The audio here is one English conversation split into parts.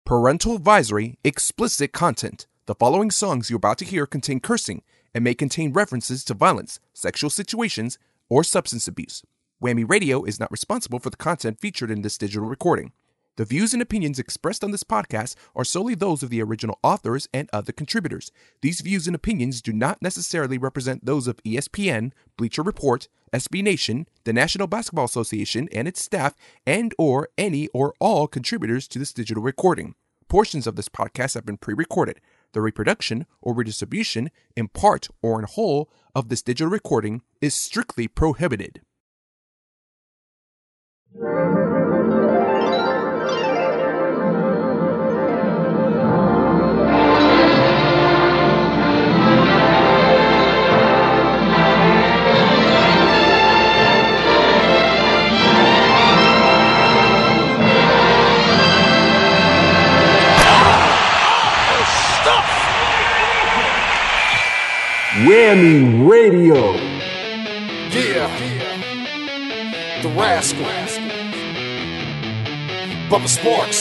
Parental advisory, explicit content. The following songs you're about to hear contain cursing and may contain references to violence, sexual situations, or substance abuse. Whammy Radio is not responsible for the content featured in this digital recording. The views and opinions expressed on this podcast are solely those of the original authors and other contributors. These views and opinions do not necessarily represent those of ESPN, Bleacher Report, SB Nation, the National Basketball Association and its staff, and or any or all contributors to this digital recording. Portions of this podcast have been pre-recorded. The reproduction or redistribution, in part or in whole, of this digital recording is strictly prohibited. Whammy Radio. Yeah. The Rascal. Bubba Sparks.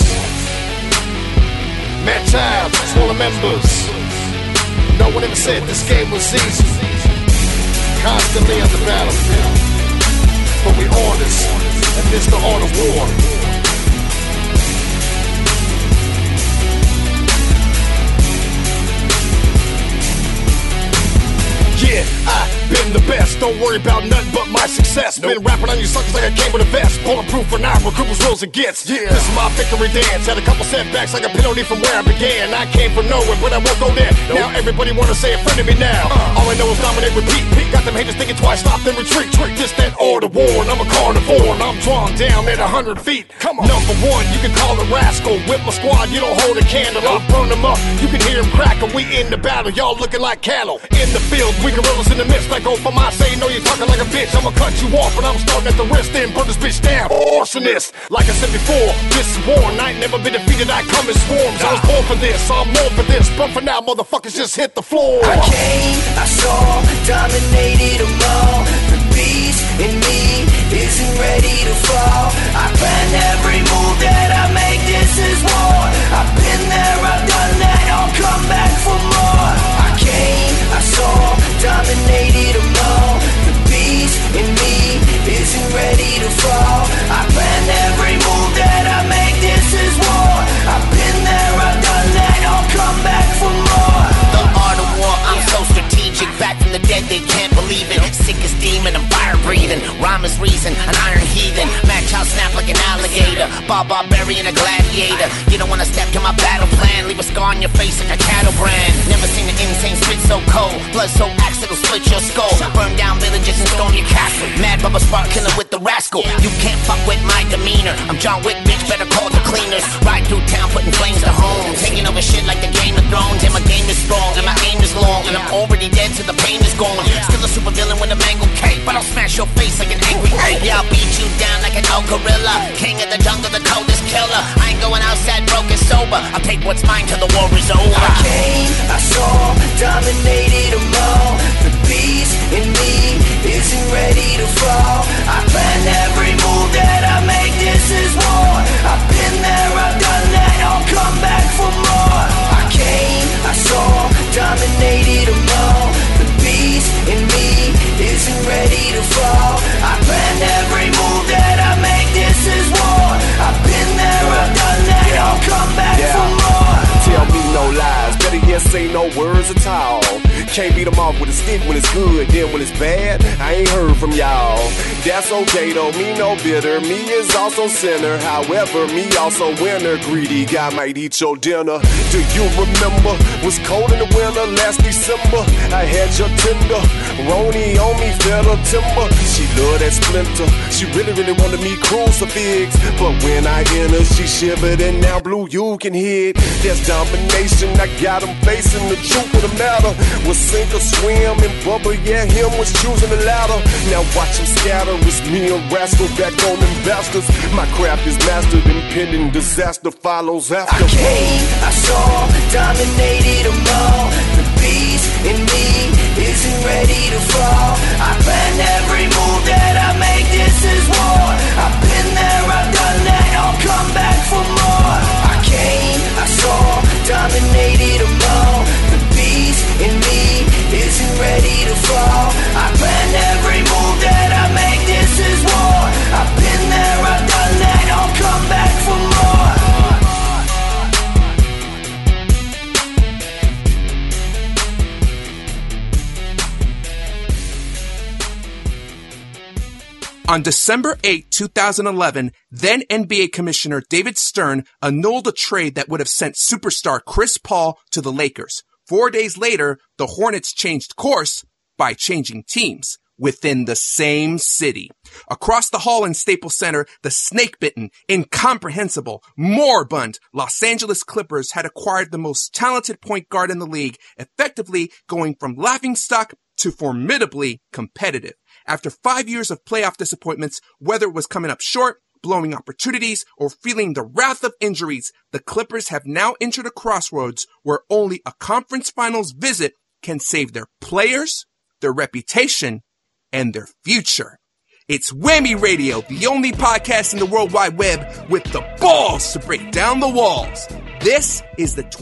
Matt Childs, all the members. No one ever said this game was easy. Constantly on the battlefield. But we on this, and this the art of war. Yeah, I've been the best. Don't worry about nothing but my success. Been rapping on you suckers like I came with a vest. Bulletproof for now, recruiters rules it gets. Yeah. This is my victory dance. Had a couple setbacks like a penalty from where I began. I came from nowhere, but I won't go there. Now everybody wanna say a friend of me now. All I know is dominate, repeat. Got them haters thinking twice, stop then retreat. This, that, or the war, and I'm a carnivore, and I'm drawn down at 100 feet. Come on. Number one, you can call the rascal. With my squad, you don't hold a candle. I'll burn them up, you can hear them crackle. We in the battle, y'all looking like cattle. In the field, we gorillas in the midst. Like go for my say, no, you're talking like a bitch. I'ma cut you off, and I'm starting at the wrist. Then burn this bitch down. Arsonist, like I said before, this is war, and I ain't never been defeated. I come in swarms. I was born for this, so I'm more for this. But for now, motherfuckers just hit the floor. I came, I saw, dominated them all. The beast in me isn't ready to fall. I plan every move that I make. This is war. I've been there, I've done that. I'll come back for more. I came, I saw, dominated them all. The beast in me isn't ready to fall. I plan every move that I make. This is war. I've been there, I've done that. I'll come back for more. The art of war, I'm so strategic. Back from the dead, they can't believe it. Sickest demon, I'm fire breathing. Rhyme is reason, an iron heathen. Match out, snap like an alligator. Barbarian, a gladiator. You don't wanna step to my battle plan. Leave a scar on your face like a cattle brand. Never seen an insane spit so cold. Blood so axe it'll split your skull. Burn down villages and storm your castle. Mad Bubba Spark killer with the rascal. You can't fuck with my demeanor. I'm John Wick, bitch, better call the cleaners. Ride through town, putting flames to home. Taking over shit like the Game of Thrones. And my game is strong, and my aim is long. And I'm already dead till the pain is gone. Still a super villain with a mango cape, but I'll smash your face like an angry ape. Yeah, I'll beat you down like an old gorilla. King of the jungle, the coldest killer. I ain't going outside broken sober. I'll take what's mine till the war is over. I came, I saw, dominated them all. The beast in me isn't ready to fall. I plan every move that I make. This is war. I've been there, I've done that. I'll come back for more. I came, I saw, dominated them all. The beast in me isn't ready to fall. I plan every move that I make. This is war. I've been there, I've done that. I'll come back for more. Tell me no lies, better yet say no words at all. Can't beat them off with a stick when it's good, then when it's bad, I ain't heard from y'all. That's okay though, me no bitter, me is also sinner. However, me also winner, greedy guy might eat your dinner. Do you remember, was cold in the winter last December? I had your tender, Roni on me, fed her timber. She loved that splinter, she really wanted me crucifix. But when I entered, she shivered and now blue, you can hit. That's domination, I got him facing the truth of the matter. Was sink or swim and Bubba, yeah, him was choosing the latter. Now watch him scatter, it's me and Rascal back on them bastards. My craft is mastered, impending disaster follows after. I came, I saw, dominated them all. The beast in me isn't ready to fall. I plan every move that I make. This is war. I've been there, I've done that. I'll come back for more. I came, I On December 8, 2011, then NBA Commissioner David Stern annulled a trade that would have sent superstar Chris Paul to the Lakers. 4 days later, the Hornets changed course by changing teams within the same city. Across the hall in Staples Center, the snake-bitten, incomprehensible, moribund Los Angeles Clippers had acquired the most talented point guard in the league, effectively going from laughingstock to formidably competitive. After 5 years of playoff disappointments, whether it was coming up short, blowing opportunities, or feeling the wrath of injuries, the Clippers have now entered a crossroads where only a conference finals visit can save their players, their reputation, and their future. It's Whammy Radio, the only podcast in the World Wide Web with the balls to break down the walls. This is the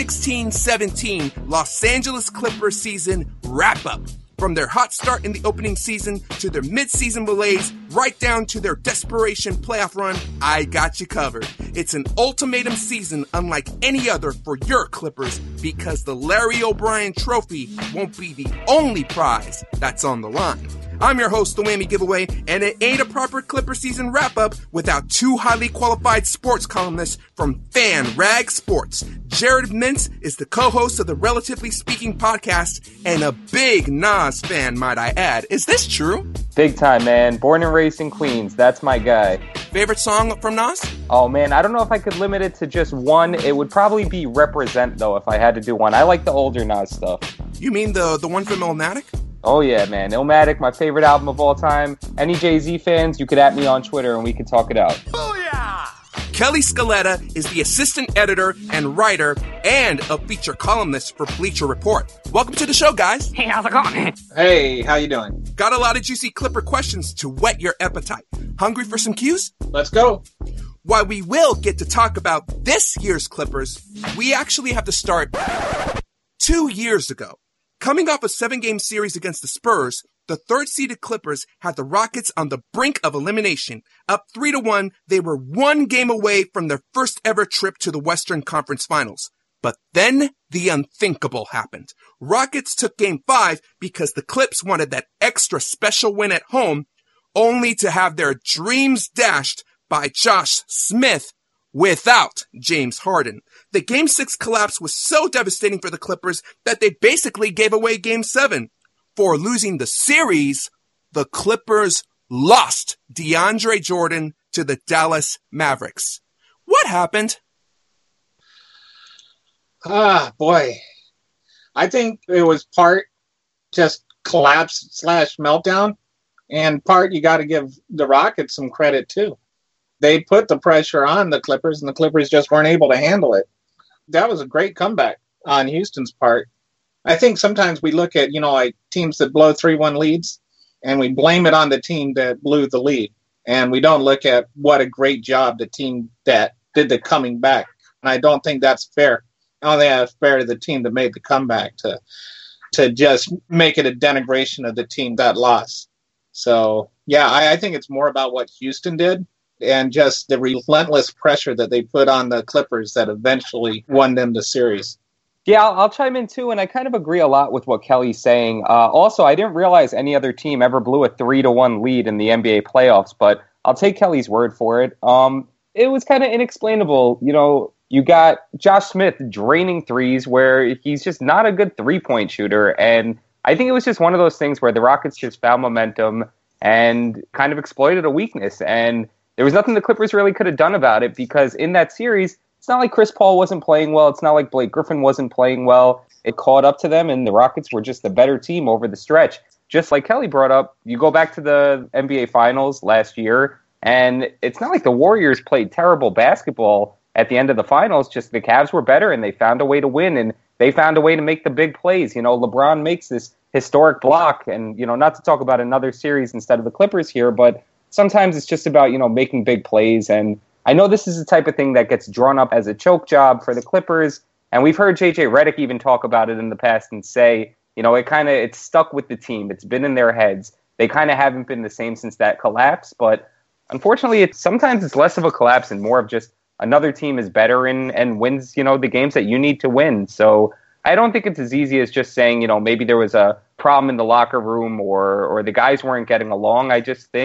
2016-17 Los Angeles Clippers season wrap-up. From their hot start in the opening season to their mid-season malaise, right down to their desperation playoff run, I got you covered. It's an ultimatum season unlike any other for your Clippers because the Larry O'Brien Trophy won't be the only prize that's on the line. I'm your host, The Whammy Giveaway, and it ain't a proper Clipper season wrap-up without two highly qualified sports columnists from Fan Rag Sports. Jared Mintz is the co-host of the Relatively Speaking podcast and a big Nas fan, might I add. Is this true? Big time, man. Born and raised in Queens. That's my guy. Favorite song from Nas? Oh, man, I don't know if I could limit it to just one. It would probably be Represent, though, if I had to do one. I like the older Nas stuff. You mean the one from Illmatic? Oh, yeah, man. Illmatic, my favorite album of all time. Any Jay-Z fans, you could at me on Twitter and we could talk it out. Booyah! Kelly Scaletta is the assistant editor and writer and a feature columnist for Bleacher Report. Welcome to the show, guys. Hey, how's it going? Hey, how you doing? Got a lot of juicy Clipper questions to whet your appetite. Hungry for some cues? Let's go. While we will get to talk about this year's Clippers, we actually have to start 2 years ago. Coming off a 7-game series against the Spurs, the third-seeded Clippers had the Rockets on the brink of elimination. Up 3-1, they were 1 game away from their first ever trip to the Western Conference Finals. But then the unthinkable happened. Rockets took Game 5 because the Clips wanted that extra special win at home, only to have their dreams dashed by Josh Smith without James Harden. The Game 6 collapse was so devastating for the Clippers that they basically gave away Game 7. For losing the series, the Clippers lost DeAndre Jordan to the Dallas Mavericks. What happened? Boy. I think it was part just collapse / meltdown, and part you got to give the Rockets some credit too. They put the pressure on the Clippers, and the Clippers just weren't able to handle it. That was a great comeback on Houston's part. I think sometimes we look at, like teams that blow 3-1 leads, and we blame it on the team that blew the lead. And we don't look at what a great job the team that did the coming back. And I don't think that's fair. I don't think that's fair to the team that made the comeback to just make it a denigration of the team that lost. So, yeah, I think it's more about what Houston did and just the relentless pressure that they put on the Clippers that eventually won them the series. Yeah, I'll chime in too, and I kind of agree a lot with what Kelly's saying. Also, I didn't realize any other team ever blew a 3-1 lead in the NBA playoffs, but I'll take Kelly's word for it. It was kind of inexplainable. You got Josh Smith draining threes where he's just not a good three-point shooter, and I think it was just one of those things where the Rockets just found momentum and kind of exploited a weakness, and there was nothing the Clippers really could have done about it because in that series, it's not like Chris Paul wasn't playing well. It's not like Blake Griffin wasn't playing well. It caught up to them, and the Rockets were just the better team over the stretch. Just like Kelly brought up, you go back to the NBA Finals last year, and it's not like the Warriors played terrible basketball at the end of the Finals. Just the Cavs were better, and they found a way to win, and they found a way to make the big plays. LeBron makes this historic block, and, not to talk about another series instead of the Clippers here, but sometimes it's just about, making big plays. And I know this is the type of thing that gets drawn up as a choke job for the Clippers. And we've heard JJ Redick even talk about it in the past and say, it's stuck with the team. It's been in their heads. They kind of haven't been the same since that collapse. But unfortunately, sometimes it's less of a collapse and more of just another team is better and wins, the games that you need to win. So I don't think it's as easy as just saying, maybe there was a problem in the locker room or the guys weren't getting along. I just think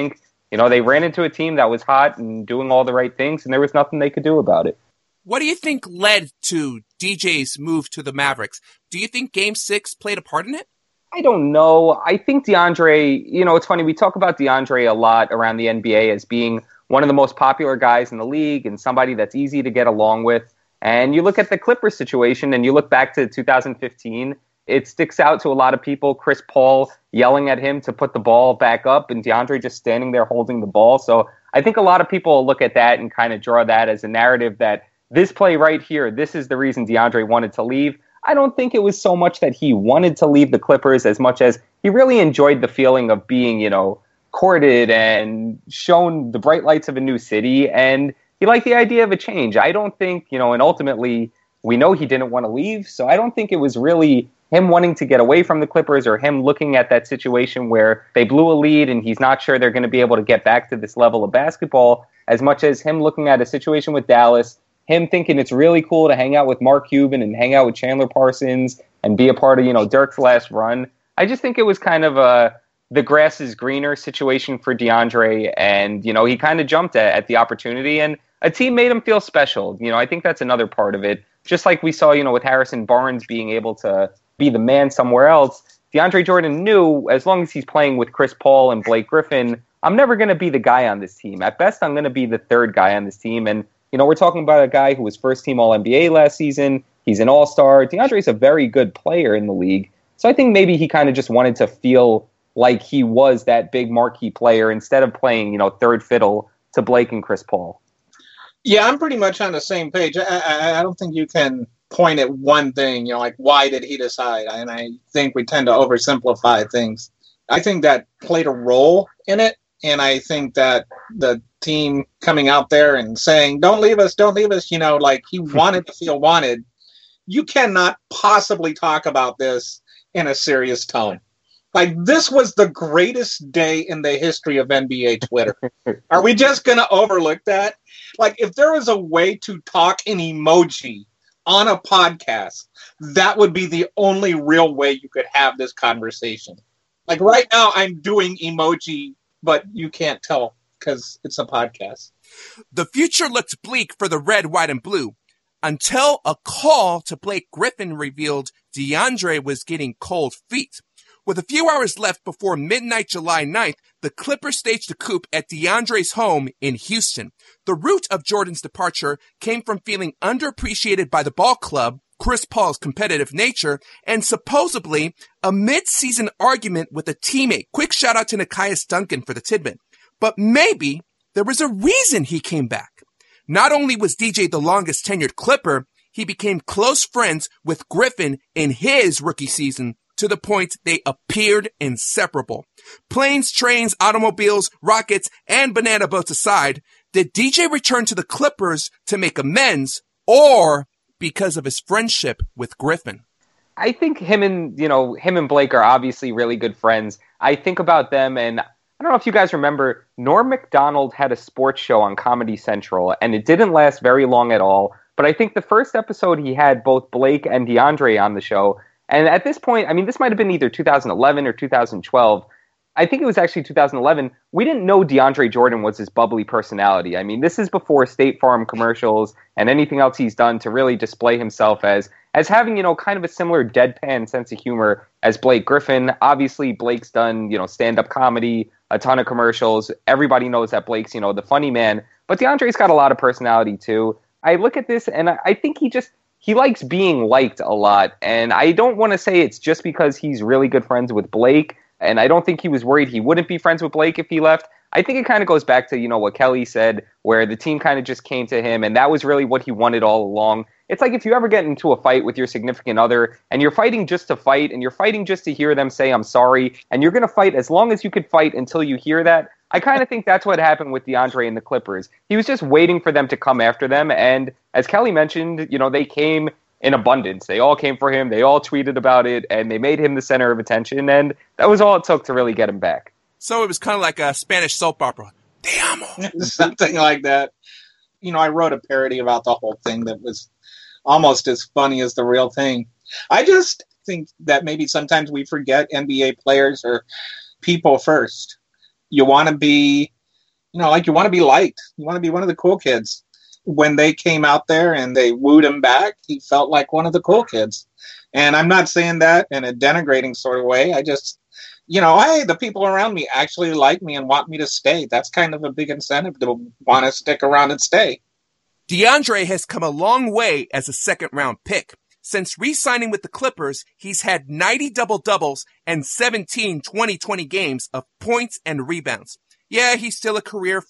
They ran into a team that was hot and doing all the right things, and there was nothing they could do about it. What do you think led to DJ's move to the Mavericks? Do you think Game 6 played a part in it? I don't know. I think DeAndre, it's funny, we talk about DeAndre a lot around the NBA as being one of the most popular guys in the league and somebody that's easy to get along with. And you look at the Clippers situation and you look back to 2015, it sticks out to a lot of people. Chris Paul yelling at him to put the ball back up and DeAndre just standing there holding the ball. So I think a lot of people look at that and kind of draw that as a narrative that this play right here, this is the reason DeAndre wanted to leave. I don't think it was so much that he wanted to leave the Clippers as much as he really enjoyed the feeling of being, courted and shown the bright lights of a new city. And he liked the idea of a change. I don't think, and ultimately we know he didn't want to leave. So I don't think it was really him wanting to get away from the Clippers or him looking at that situation where they blew a lead and he's not sure they're going to be able to get back to this level of basketball, as much as him looking at a situation with Dallas, him thinking it's really cool to hang out with Mark Cuban and hang out with Chandler Parsons and be a part of, Dirk's last run. I just think it was kind of the grass is greener situation for DeAndre. And, he kind of jumped at the opportunity and a team made him feel special. I think that's another part of it. Just like we saw, with Harrison Barnes being able to be the man somewhere else, DeAndre Jordan knew as long as he's playing with Chris Paul and Blake Griffin, I'm never going to be the guy on this team. At best, I'm going to be the third guy on this team. And we're talking about a guy who was first-team All-NBA last season. He's an all-star. DeAndre's a very good player in the league. So I think maybe he kind of just wanted to feel like he was that big marquee player instead of playing, third fiddle to Blake and Chris Paul. Yeah, I'm pretty much on the same page. I don't think you can point at one thing, like why did he decide? And I think we tend to oversimplify things. I think that played a role in it. And I think that the team coming out there and saying, don't leave us, like he wanted to feel wanted. You cannot possibly talk about this in a serious tone. Like, this was the greatest day in the history of NBA Twitter. Are we just going to overlook that? Like, if there was a way to talk in emoji on a podcast, that would be the only real way you could have this conversation. Like, right now, I'm doing emoji, but you can't tell because it's a podcast. The future looked bleak for the red, white, and blue until a call to Blake Griffin revealed DeAndre was getting cold feet. With a few hours left before midnight July 9th, the Clippers staged a coup at DeAndre's home in Houston. The root of Jordan's departure came from feeling underappreciated by the ball club, Chris Paul's competitive nature, and supposedly a mid-season argument with a teammate. Quick shout out to Nekias Duncan for the tidbit. But maybe there was a reason he came back. Not only was DJ the longest tenured Clipper, he became close friends with Griffin in his rookie season to the point they appeared inseparable. Planes, trains, automobiles, rockets, and banana boats aside, did DJ return to the Clippers to make amends or because of his friendship with Griffin? I think him and Blake are obviously really good friends. I think about them, and I don't know if you guys remember, Norm Macdonald had a sports show on Comedy Central, and it didn't last very long at all. But I think the first episode he had both Blake and DeAndre on the show. And at this point, this might have been either 2011 or 2012. I think it was actually 2011. We didn't know DeAndre Jordan was his bubbly personality. This is before State Farm commercials and anything else he's done to really display himself as having, kind of a similar deadpan sense of humor as Blake Griffin. Obviously, Blake's done, stand-up comedy, a ton of commercials. Everybody knows that Blake's, the funny man. But DeAndre's got a lot of personality, too. I look at this, and I think he likes being liked a lot. And I don't want to say it's just because he's really good friends with Blake. And I don't think he was worried he wouldn't be friends with Blake if he left. I think it kind of goes back to, what Kelly said, where the team kind of just came to him. And that was really what he wanted all along. It's like if you ever get into a fight with your significant other and you're fighting just to fight and you're fighting just to hear them say, I'm sorry. And you're going to fight as long as you could fight until you hear that. I kind of think that's what happened with DeAndre and the Clippers. He was just waiting for them to come after them. And as Kelly mentioned, they came in abundance. They all came for him. They all tweeted about it, and they made him the center of attention. And that was all it took to really get him back. So it was kind of like a Spanish soap opera. Te amo. Something like that. I wrote a parody about the whole thing that was almost as funny as the real thing. I just think that maybe sometimes we forget NBA players are people first. You want to be like you want to be liked. You want to be one of the cool kids. When they came out there and they wooed him back, he felt like one of the cool kids. And I'm not saying that in a denigrating sort of way. I just, hey, the people around me actually like me and want me to stay. That's kind of a big incentive to want to stick around and stay. DeAndre has come a long way as a second-round pick. Since re-signing with the Clippers, he's had 90 double-doubles and 17 20-20 games of points and rebounds. Yeah, he's still a career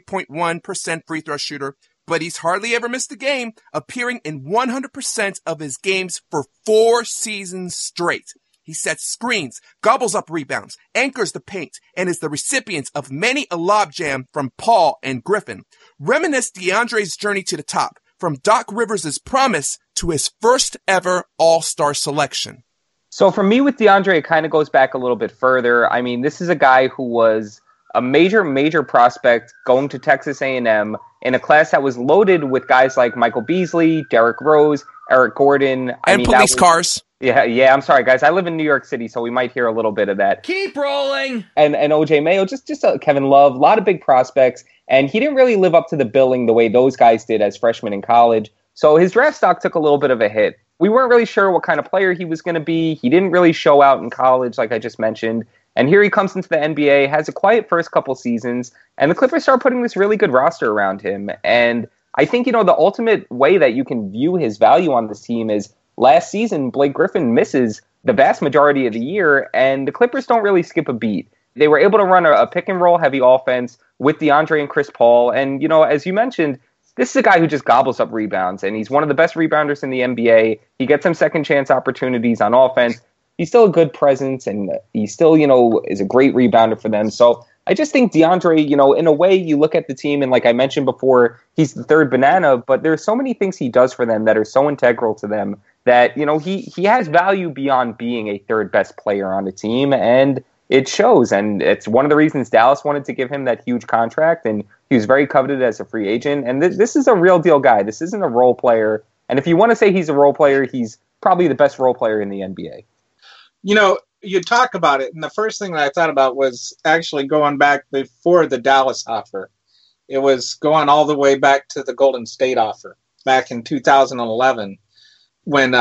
43.1% free throw shooter, but he's hardly ever missed a game, appearing in 100% of his games for 4 seasons straight. He sets screens, gobbles up rebounds, anchors the paint, and is the recipient of many a logjam from Paul and Griffin. Reminisce DeAndre's journey to the top, from Doc Rivers' promise to his first ever All-Star selection. So for me with DeAndre, it kind of goes back a little bit further. I mean, this is a guy who was a major prospect going to Texas A&M in a class that was loaded with guys like Michael Beasley, Derrick Rose, Eric Gordon. And police cars. Yeah, I'm sorry, guys. I live in New York City, so we might hear a little bit of that. Keep rolling! And OJ Mayo, just Kevin Love, a lot of big prospects. And he didn't really live up to the billing the way those guys did as freshmen in college. So his draft stock took a little bit of a hit. We weren't really sure what kind of player he was going to be. He didn't really show out in college, like I just mentioned. And here he comes into the NBA, has a quiet first couple seasons, and the Clippers start putting this really good roster around him. And I think, the ultimate way that you can view his value on this team is last season, Blake Griffin misses the vast majority of the year, and the Clippers don't really skip a beat. They were able to run a pick-and-roll heavy offense with DeAndre and Chris Paul. And, as you mentioned, this is a guy who just gobbles up rebounds, and he's one of the best rebounders in the NBA. He gets some second-chance opportunities on offense. He's still a good presence, and he still, is a great rebounder for them. So I just think DeAndre, in a way, you look at the team, and like I mentioned before, he's the third banana, but there's so many things he does for them that are so integral to them that, he has value beyond being a third best player on the team, and it shows. And it's one of the reasons Dallas wanted to give him that huge contract, and he was very coveted as a free agent. And this is a real deal guy. This isn't a role player. And if you want to say he's a role player, he's probably the best role player in the NBA. You talk about it, and the first thing that I thought about was actually going back before the Dallas offer. It was going all the way back to the Golden State offer back in 2011 when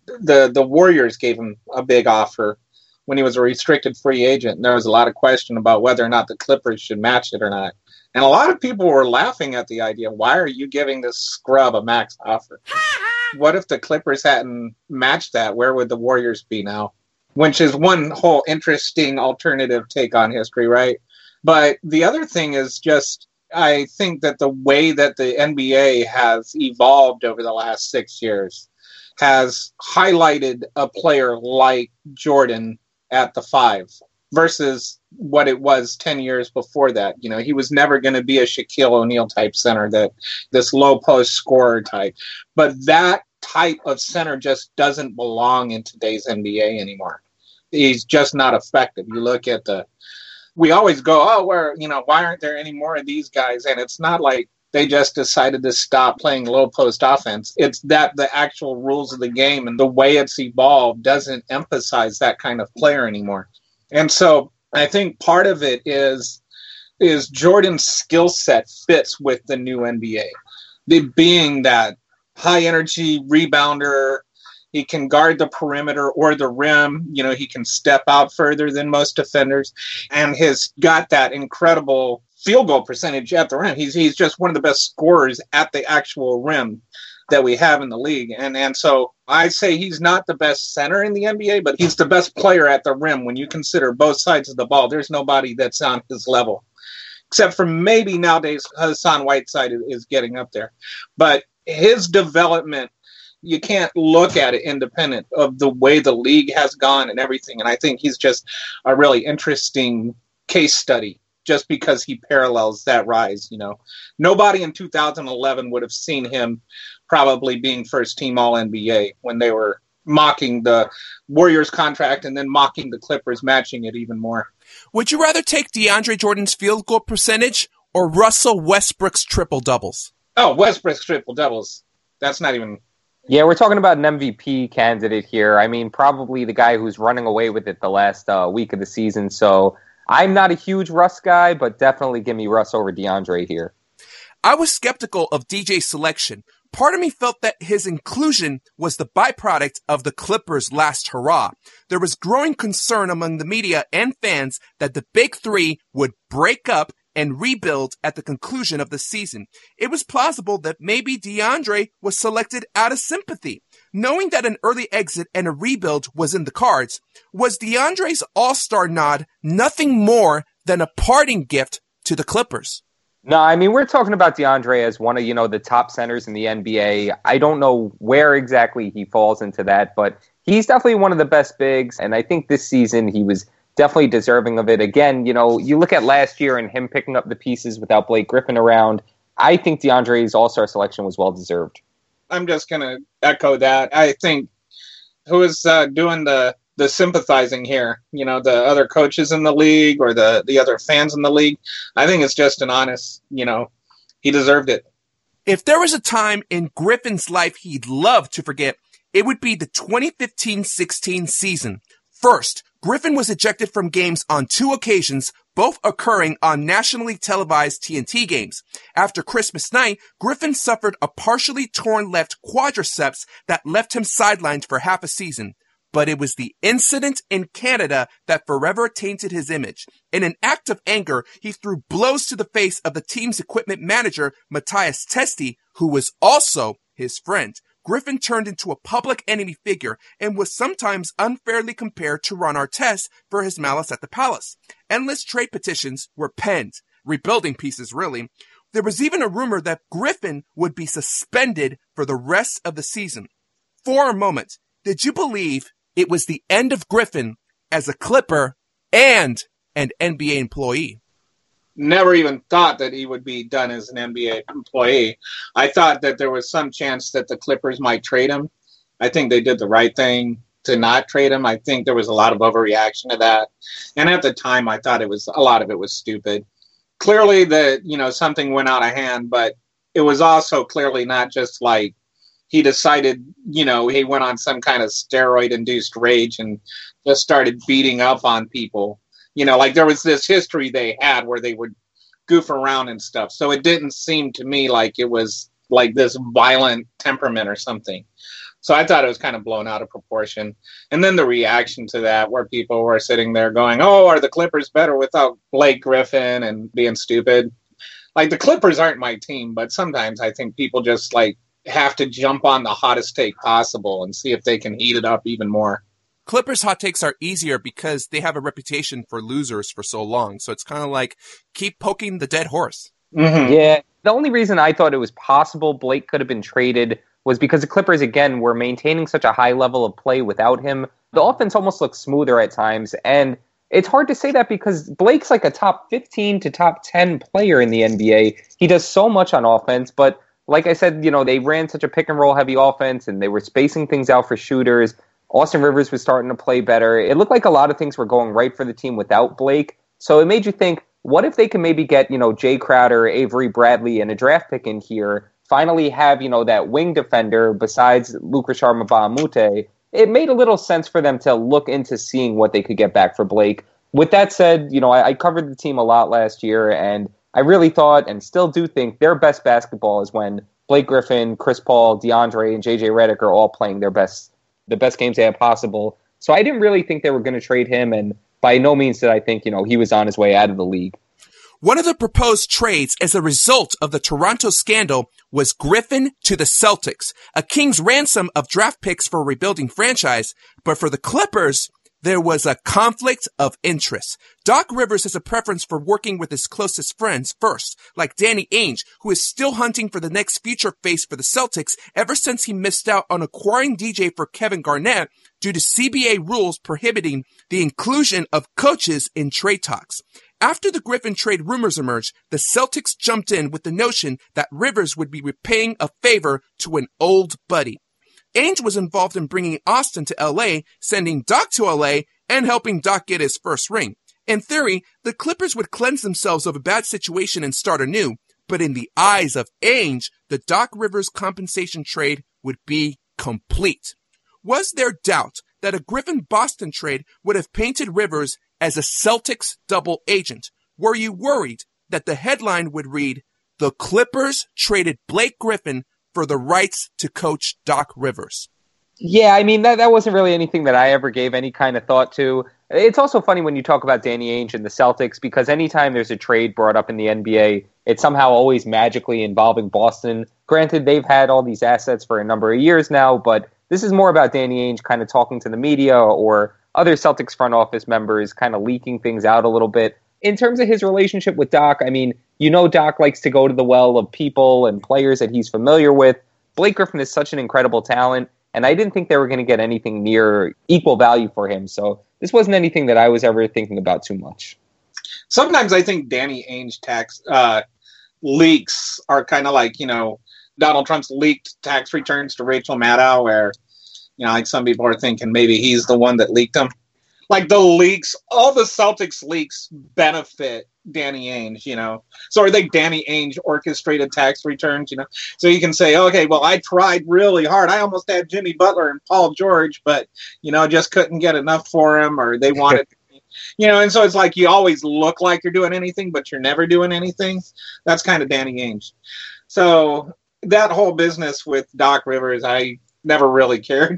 the Warriors gave him a big offer when he was a restricted free agent. And there was a lot of question about whether or not the Clippers should match it or not. And a lot of people were laughing at the idea, why are you giving this scrub a max offer? What if the Clippers hadn't matched that? Where would the Warriors be now? Which is one whole interesting alternative take on history, right? But the other thing is just, I think that the way that the NBA has evolved over the last 6 years has highlighted a player like Jordan at the 5 versus what it was 10 years before that. He was never going to be a Shaquille O'Neal type center, that this low post scorer type. But that type of center just doesn't belong in today's NBA anymore. He's just not effective. You look at we always go, why aren't there any more of these guys? And it's not like they just decided to stop playing low post offense. It's that the actual rules of the game and the way it's evolved doesn't emphasize that kind of player anymore. And so I think part of it is Jordan's skill set fits with the new NBA. Being that high energy rebounder, he can guard the perimeter or the rim. He can step out further than most defenders, and has got that incredible field goal percentage at the rim. He's just one of the best scorers at the actual rim that we have in the league. And so I say he's not the best center in the NBA, but he's the best player at the rim. When you consider both sides of the ball, there's nobody that's on his level, except for maybe nowadays Hassan Whiteside is getting up there. But his development, you can't look at it independent of the way the league has gone and everything. And I think he's just a really interesting case study just because he parallels that rise. Nobody in 2011 would have seen him probably being first team All-NBA when they were mocking the Warriors contract and then mocking the Clippers, matching it even more. Would you rather take DeAndre Jordan's field goal percentage or Russell Westbrook's triple doubles? Oh, Westbrook's triple doubles. That's not even... Yeah, we're talking about an MVP candidate here. I mean, probably the guy who's running away with it the last week of the season. So I'm not a huge Russ guy, but definitely give me Russ over DeAndre here. I was skeptical of DJ's selection. Part of me felt that his inclusion was the byproduct of the Clippers' last hurrah. There was growing concern among the media and fans that the Big Three would break up and rebuild at the conclusion of the season. It was plausible that maybe DeAndre was selected out of sympathy. Knowing that an early exit and a rebuild was in the cards, was DeAndre's all-star nod nothing more than a parting gift to the Clippers? No, I mean, we're talking about DeAndre as one of, the top centers in the NBA. I don't know where exactly he falls into that, but he's definitely one of the best bigs, and I think this season he was definitely deserving of it. Again, you look at last year and him picking up the pieces without Blake Griffin around. I think DeAndre's all-star selection was well-deserved. I'm just going to echo that. I think who is doing the sympathizing here, the other coaches in the league or the other fans in the league, I think it's just an honest, he deserved it. If there was a time in Griffin's life he'd love to forget, it would be the 2015-16 season. First, Griffin was ejected from games on 2 occasions, both occurring on nationally televised TNT games. After Christmas night, Griffin suffered a partially torn left quadriceps that left him sidelined for half a season. But it was the incident in Canada that forever tainted his image. In an act of anger, he threw blows to the face of the team's equipment manager, Matthias Testi, who was also his friend. Griffin turned into a public enemy figure and was sometimes unfairly compared to Ron Artest for his malice at the Palace. Endless trade petitions were penned, rebuilding pieces really. There was even a rumor that Griffin would be suspended for the rest of the season. For a moment, did you believe it was the end of Griffin as a Clipper and an NBA employee? Never even thought that he would be done as an NBA employee. I thought that there was some chance that the Clippers might trade him. I think they did the right thing to not trade him. I think there was a lot of overreaction to that. And at the time, I thought a lot of it was stupid. Clearly something went out of hand, but it was also clearly not just like he decided, he went on some kind of steroid-induced rage and just started beating up on people. Like there was this history they had where they would goof around and stuff. So it didn't seem to me like it was like this violent temperament or something. So I thought it was kind of blown out of proportion. And then the reaction to that where people were sitting there going, oh, are the Clippers better without Blake Griffin and being stupid? Like the Clippers aren't my team, but sometimes I think people just like have to jump on the hottest take possible and see if they can heat it up even more. Clippers hot takes are easier because they have a reputation for losers for so long. So it's kind of like keep poking the dead horse. Mm-hmm. Yeah. The only reason I thought it was possible Blake could have been traded was because the Clippers, again, were maintaining such a high level of play without him. The offense almost looks smoother at times. And it's hard to say that because Blake's like a top 15 to top 10 player in the NBA. He does so much on offense. But like I said, they ran such a pick and roll heavy offense and they were spacing things out for shooters. Austin Rivers was starting to play better. It looked like a lot of things were going right for the team without Blake. So it made you think, what if they can maybe get, Jay Crowder, Avery Bradley, and a draft pick in here, finally have, that wing defender besides Luc Richard Mbah a Moute. It made a little sense for them to look into seeing what they could get back for Blake. With that said, I covered the team a lot last year, and I really thought and still do think their best basketball is when Blake Griffin, Chris Paul, DeAndre, and JJ Redick are all playing the best games they have possible. So I didn't really think they were going to trade him, and by no means did I think, he was on his way out of the league. One of the proposed trades as a result of the Toronto scandal was Griffin to the Celtics, a king's ransom of draft picks for a rebuilding franchise. But for the Clippers, there was a conflict of interest. Doc Rivers has a preference for working with his closest friends first, like Danny Ainge, who is still hunting for the next future face for the Celtics ever since he missed out on acquiring DJ for Kevin Garnett due to CBA rules prohibiting the inclusion of coaches in trade talks. After the Griffin trade rumors emerged, the Celtics jumped in with the notion that Rivers would be repaying a favor to an old buddy. Ainge was involved in bringing Austin to LA, sending Doc to LA, and helping Doc get his first ring. In theory, the Clippers would cleanse themselves of a bad situation and start anew, but in the eyes of Ainge, the Doc Rivers compensation trade would be complete. Was there doubt that a Griffin-Boston trade would have painted Rivers as a Celtics double agent, were you worried that the headline would read, "The Clippers traded Blake Griffin for the rights to coach Doc Rivers"? Yeah, I mean, that wasn't really anything that I ever gave any kind of thought to. It's also funny when you talk about Danny Ainge and the Celtics, because anytime there's a trade brought up in the NBA, it's somehow always magically involving Boston. Granted, they've had all these assets for a number of years now, but this is more about Danny Ainge kind of talking to the media or other Celtics front office members kind of leaking things out a little bit. In terms of his relationship with Doc, I mean, Doc likes to go to the well of people and players that he's familiar with. Blake Griffin is such an incredible talent, and I didn't think they were going to get anything near equal value for him. So this wasn't anything that I was ever thinking about too much. Sometimes I think Danny Ainge tax leaks are kind of like, Donald Trump's leaked tax returns to Rachel Maddow, where, like some people are thinking maybe he's the one that leaked them. Like the leaks, all the Celtics leaks benefit Danny Ainge, So are they Danny Ainge orchestrated tax returns, So you can say, okay, well, I tried really hard. I almost had Jimmy Butler and Paul George, but, just couldn't get enough for him, or they wanted, and so it's like you always look like you're doing anything, but you're never doing anything. That's kind of Danny Ainge. So that whole business with Doc Rivers, I never really cared.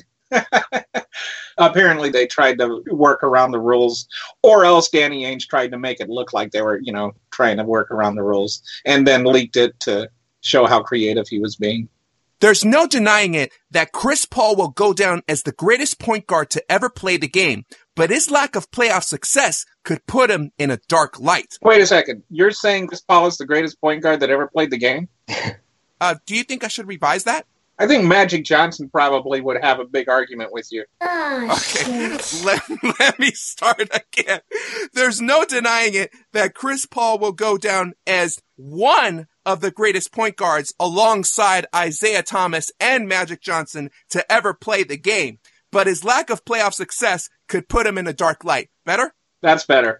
Apparently they tried to work around the rules, or else Danny Ainge tried to make it look like they were, trying to work around the rules, and then leaked it to show how creative he was being. There's no denying it that Chris Paul will go down as the greatest point guard to ever play the game, but his lack of playoff success could put him in a dark light. Wait a second. You're saying Chris Paul is the greatest point guard that ever played the game? Do you think I should revise that? I think Magic Johnson probably would have a big argument with you. Okay, let me start again. There's no denying it that Chris Paul will go down as one of the greatest point guards alongside Isaiah Thomas and Magic Johnson to ever play the game. But his lack of playoff success could put him in a dark light. Better? That's better.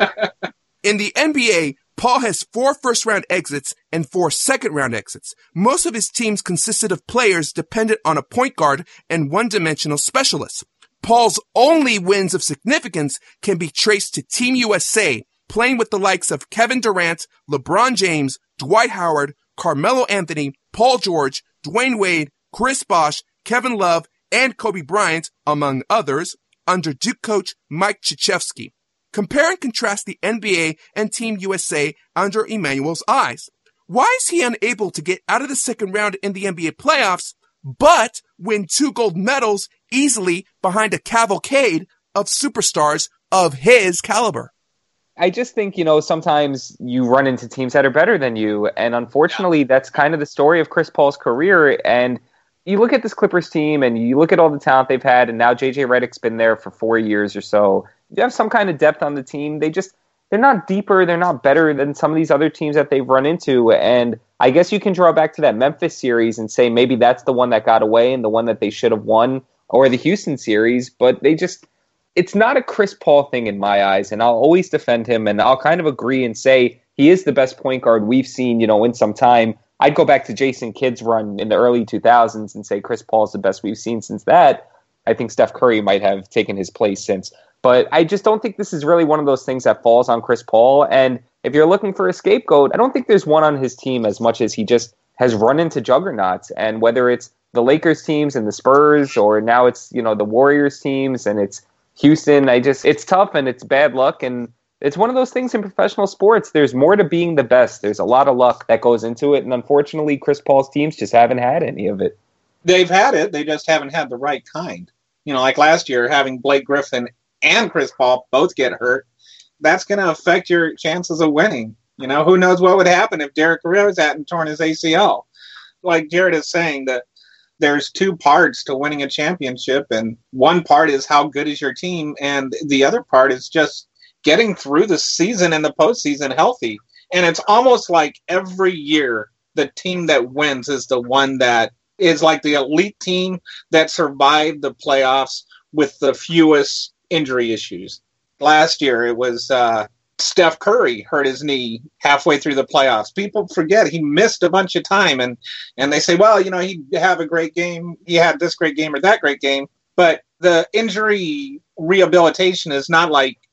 In the NBA, Paul has 4 first-round exits and 4 second-round exits. Most of his teams consisted of players dependent on a point guard and one-dimensional specialists. Paul's only wins of significance can be traced to Team USA, playing with the likes of Kevin Durant, LeBron James, Dwight Howard, Carmelo Anthony, Paul George, Dwayne Wade, Chris Bosh, Kevin Love, and Kobe Bryant, among others, under Duke coach Mike Krzyzewski. Compare and contrast the NBA and Team USA under Emmanuel's eyes. Why is he unable to get out of the second round in the NBA playoffs, but win 2 gold medals easily behind a cavalcade of superstars of his caliber? I just think, sometimes you run into teams that are better than you. And unfortunately, that's kind of the story of Chris Paul's career. And you look at this Clippers team and you look at all the talent they've had, and now JJ Redick's been there for 4 years or so. You have some kind of depth on the team. They're not deeper. They're not better than some of these other teams that they've run into. And I guess you can draw back to that Memphis series and say maybe that's the one that got away and the one that they should have won, or the Houston series. But it's not a Chris Paul thing in my eyes. And I'll always defend him. And I'll kind of agree and say he is the best point guard we've seen, in some time. I'd go back to Jason Kidd's run in the early 2000s and say Chris Paul is the best we've seen since that. I think Steph Curry might have taken his place since. But I just don't think this is really one of those things that falls on Chris Paul. And if you're looking for a scapegoat, I don't think there's one on his team as much as he just has run into juggernauts. And whether it's the Lakers teams and the Spurs, or now it's, the Warriors teams and it's Houston, it's tough and it's bad luck. And it's one of those things in professional sports. There's more to being the best. There's a lot of luck that goes into it. And unfortunately, Chris Paul's teams just haven't had any of it. They've had it. They just haven't had the right kind. Like last year, having Blake Griffin and Chris Paul both get hurt, that's going to affect your chances of winning. Who knows what would happen if Derek Rose hadn't torn his ACL. Like Jared is saying, that there's 2 parts to winning a championship, and one part is how good is your team, and the other part is just getting through the season and the postseason healthy. And it's almost like every year the team that wins is the one that is like the elite team that survived the playoffs with the fewest injury issues. Last year, it was Steph Curry hurt his knee halfway through the playoffs. People forget he missed a bunch of time, and they say, well, he'd have a great game. He had this great game or that great game. But the injury rehabilitation is not like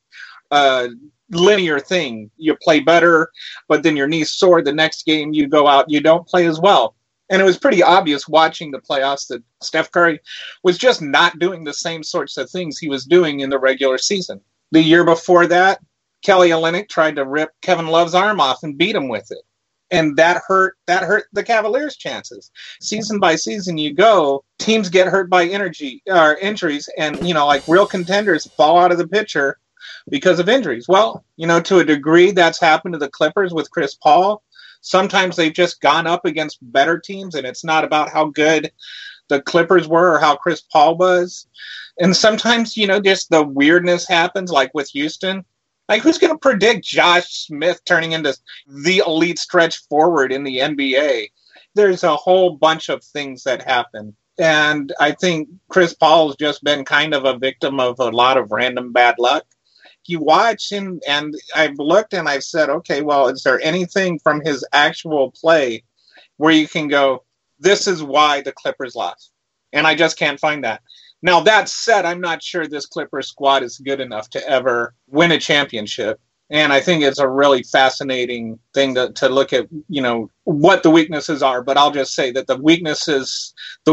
a linear thing. You play better, but then your knee's sore. The next game you go out, you don't play as well. And it was pretty obvious watching the playoffs that Steph Curry was just not doing the same sorts of things he was doing in the regular season. The year before that, Kelly Olynyk tried to rip Kevin Love's arm off and beat him with it. And that hurt the Cavaliers' chances. Season by season you go, teams get hurt by injuries, and like real contenders fall out of the picture because of injuries. Well, to a degree that's happened to the Clippers with Chris Paul. Sometimes they've just gone up against better teams, and it's not about how good the Clippers were or how Chris Paul was. And sometimes, just the weirdness happens, like with Houston. Like, who's going to predict Josh Smith turning into the elite stretch forward in the NBA? There's a whole bunch of things that happen. And I think Chris Paul's just been kind of a victim of a lot of random bad luck. You watch and I've looked and I've said, okay, well, is there anything from his actual play where you can go, this is why the Clippers lost? And I just can't find that. Now, that said, I'm not sure this Clippers squad is good enough to ever win a championship. And I think it's a really fascinating thing to look at, what the weaknesses are. But I'll just say that the weaknesses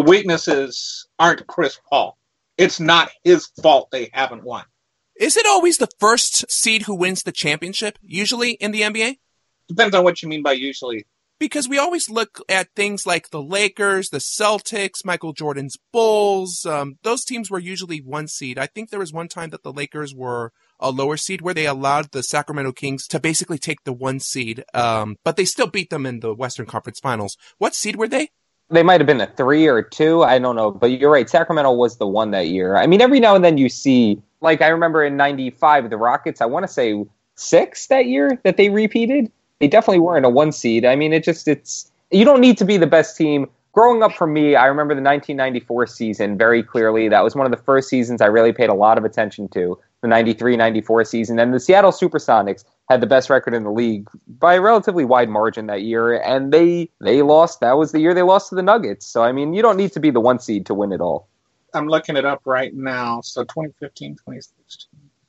aren't Chris Paul. It's not his fault they haven't won. Is it always the first seed who wins the championship, usually in the NBA? Depends on what you mean by usually. Because we always look at things like the Lakers, the Celtics, Michael Jordan's Bulls. Those teams were usually one seed. I think there was one time that the Lakers were a lower seed where they allowed the Sacramento Kings to basically take the one seed. But they still beat them in the Western Conference Finals. What seed were they? They might have been a 3 or 2. I don't know. But you're right. Sacramento was the one that year. I mean, every now and then you see, like I remember in 95, the Rockets, I want to say 6 that year that they repeated. They definitely weren't a 1 seed. I mean, it's you don't need to be the best team. Growing up for me, I remember the 1994 season very clearly. That was one of the first seasons I really paid a lot of attention to, the 93-94 season. And the Seattle Supersonics had the best record in the league by a relatively wide margin that year. And they lost. That was the year they lost to the Nuggets. So, I mean, you don't need to be the 1 seed to win it all. I'm looking it up right now. So 2015, 2016.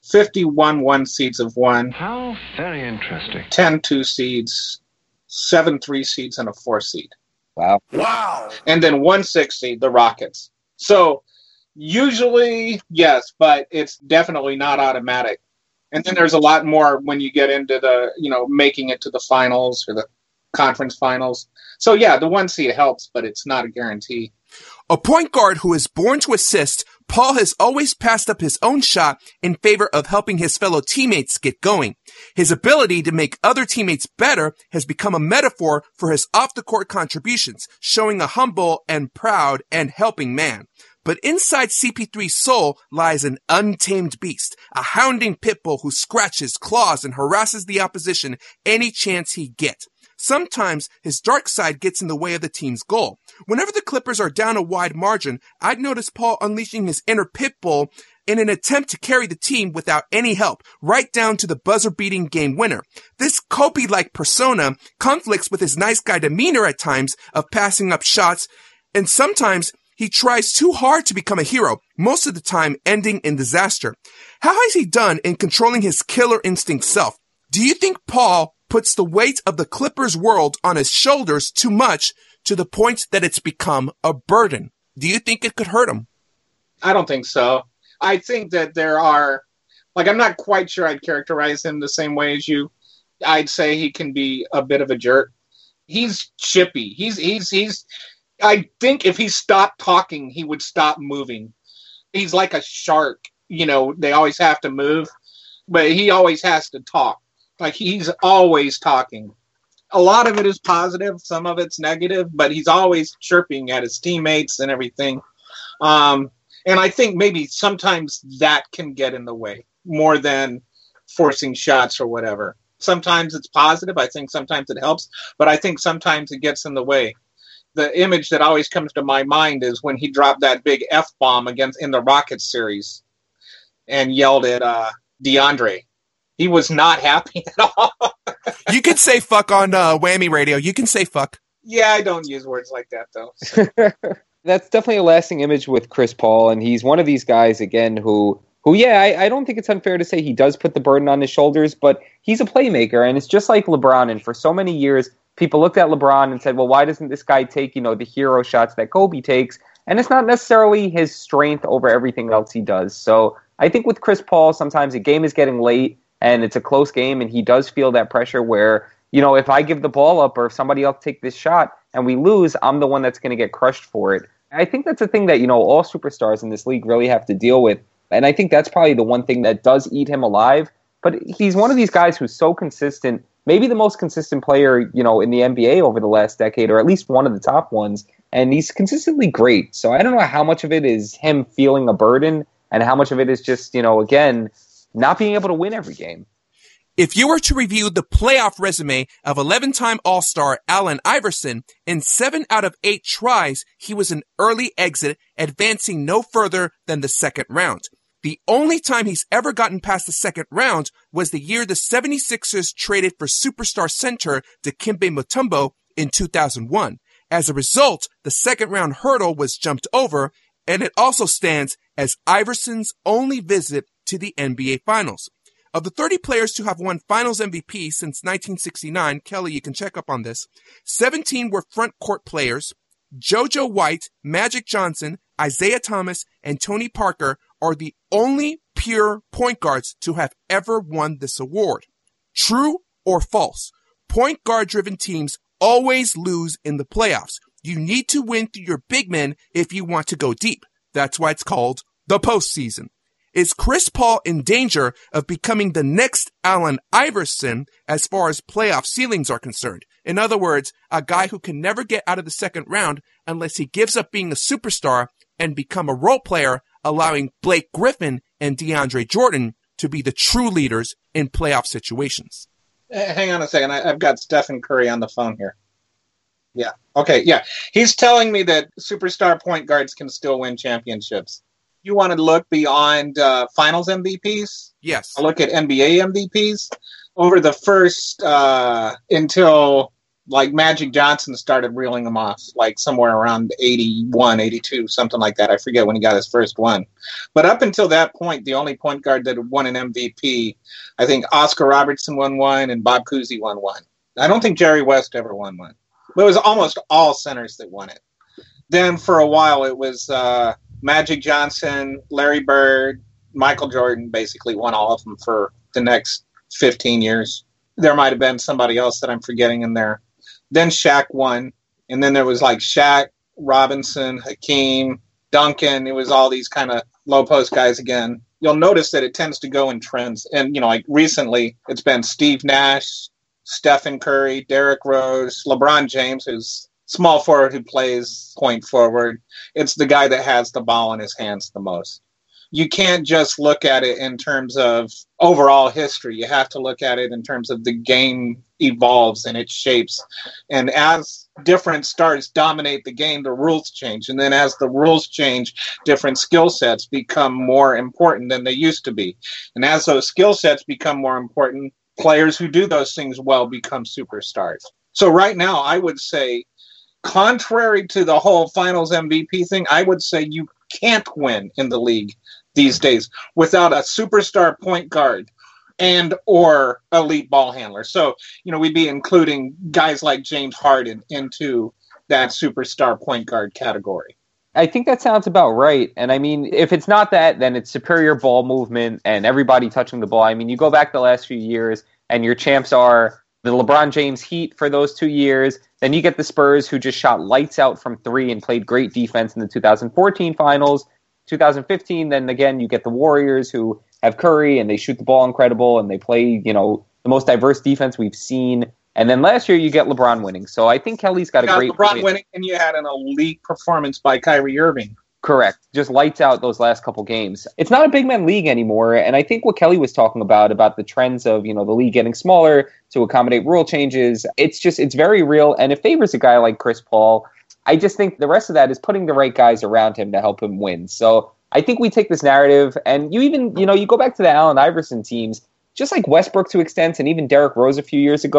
51 1 seeds have won. How very interesting. 10 2 seeds, 7 3 seeds, and a 4 seed. Wow. And then 1 6 seed, the Rockets. So usually, yes, but it's definitely not automatic. And then there's a lot more when you get into the, making it to the finals or the conference finals. So yeah, the 1 seed helps, but it's not a guarantee. A point guard who is born to assist, Paul has always passed up his own shot in favor of helping his fellow teammates get going. His ability to make other teammates better has become a metaphor for his off-the-court contributions, showing a humble and proud and helping man. But inside CP3's soul lies an untamed beast, a hounding pit bull who scratches, claws, and harasses the opposition any chance he gets. Sometimes his dark side gets in the way of the team's goal. Whenever the Clippers are down a wide margin, I'd notice Paul unleashing his inner pit bull in an attempt to carry the team without any help, right down to the buzzer-beating game winner. This Kobe-like persona conflicts with his nice guy demeanor at times of passing up shots, and sometimes he tries too hard to become a hero, most of the time ending in disaster. How has he done in controlling his killer instinct self? Do you think Paul puts the weight of the Clippers world on his shoulders too much to the point that it's become a burden? Do you think it could hurt him? I don't think so. I think that there are, I'm not quite sure I'd characterize him the same way as you. I'd say he can be a bit of a jerk. He's chippy. I think if he stopped talking, he would stop moving. He's like a shark. They always have to move, but he always has to talk. He's always talking. A lot of it is positive, some of it's negative, but he's always chirping at his teammates and everything. And I think maybe sometimes that can get in the way more than forcing shots or whatever. Sometimes it's positive. I think sometimes it helps, but I think sometimes it gets in the way. The image that always comes to my mind is when he dropped that big F-bomb in the Rockets series and yelled at DeAndre. He was not happy at all. You can say fuck on Whammy Radio. You can say fuck. Yeah, I don't use words like that, though. That's definitely a lasting image with Chris Paul, and he's one of these guys, again, who who, I don't think it's unfair to say he does put the burden on his shoulders, but he's a playmaker, and it's just like LeBron. And for so many years, people looked at LeBron and said, well, why doesn't this guy take, the hero shots that Kobe takes? And it's not necessarily his strength over everything else he does. So I think with Chris Paul, sometimes the game is getting late, and it's a close game, and he does feel that pressure where, if I give the ball up or if somebody else take this shot and we lose, I'm the one that's going to get crushed for it. I think that's a thing that, all superstars in this league really have to deal with. And I think that's probably the one thing that does eat him alive. But he's one of these guys who's so consistent, maybe the most consistent player, in the NBA over the last decade, or at least one of the top ones. And he's consistently great. So I don't know how much of it is him feeling a burden and how much of it is just, again, not being able to win every game. If you were to review the playoff resume of 11-time All-Star Allen Iverson, in 7 out of 8 tries, he was an early exit, advancing no further than the second round. The only time he's ever gotten past the second round was the year the 76ers traded for superstar center Dikembe Mutombo in 2001. As a result, the second round hurdle was jumped over, and it also stands as Iverson's only visit to the NBA Finals. Of the 30 players to have won Finals MVP since 1969, Kelly, you can check up on this, 17 were front court players. JoJo White, Magic Johnson, Isaiah Thomas, and Tony Parker are the only pure point guards to have ever won this award. True or false? Point guard-driven teams always lose in the playoffs. You need to win through your big men if you want to go deep. That's why it's called the postseason. Is Chris Paul in danger of becoming the next Allen Iverson as far as playoff ceilings are concerned? In other words, a guy who can never get out of the second round unless he gives up being a superstar and become a role player, allowing Blake Griffin and DeAndre Jordan to be the true leaders in playoff situations. Hang on a second. I've got Stephen Curry on the phone here. Yeah. Okay. Yeah. He's telling me that superstar point guards can still win championships. You want to look beyond finals MVPs? Yes. Look at NBA MVPs. Over the first, until like Magic Johnson started reeling them off, like somewhere around 81, 82, something like that. I forget when he got his first one. But up until that point, the only point guard that had won an MVP, I think Oscar Robertson won one and Bob Cousy won one. I don't think Jerry West ever won one. But it was almost all centers that won it. Then for a while it was Magic Johnson, Larry Bird, Michael Jordan basically won all of them for the next 15 years. There might have been somebody else that I'm forgetting in there. Then Shaq won, and then there was like Shaq, Robinson, Hakeem, Duncan. It was all these kind of low post guys again. You'll notice that it tends to go in trends. And, like recently it's been Steve Nash, Stephen Curry, Derrick Rose, LeBron James, who's small forward who plays point forward. It's the guy that has the ball in his hands the most. You can't just look at it in terms of overall history. You have to look at it in terms of the game evolves and it shapes. And as different stars dominate the game, the rules change. And then as the rules change, different skill sets become more important than they used to be. And as those skill sets become more important, players who do those things well become superstars. So right now, I would say, contrary to the whole finals MVP thing, I would say you can't win in the league these days without a superstar point guard and or elite ball handler. So, we'd be including guys like James Harden into that superstar point guard category. I think that sounds about right. And I mean, if it's not that, then it's superior ball movement and everybody touching the ball. I mean, you go back the last few years and your champs are the LeBron James Heat for those 2 years. Then you get the Spurs, who just shot lights out from three and played great defense in the 2014 finals. 2015, then again, you get the Warriors, who have Curry and they shoot the ball incredible and they play, the most diverse defense we've seen. And then last year you get LeBron winning. So I think Kelly's got a great LeBron winning, and you had an elite performance by Kyrie Irving. Correct. Just lights out those last couple games. It's not a big man league anymore. And I think what Kelly was talking about the trends of, the league getting smaller to accommodate rule changes, it's very real. And it favors a guy like Chris Paul. I just think the rest of that is putting the right guys around him to help him win. So I think we take this narrative, and you even, you go back to the Allen Iverson teams, just like Westbrook to extent, and even Derrick Rose a few years ago,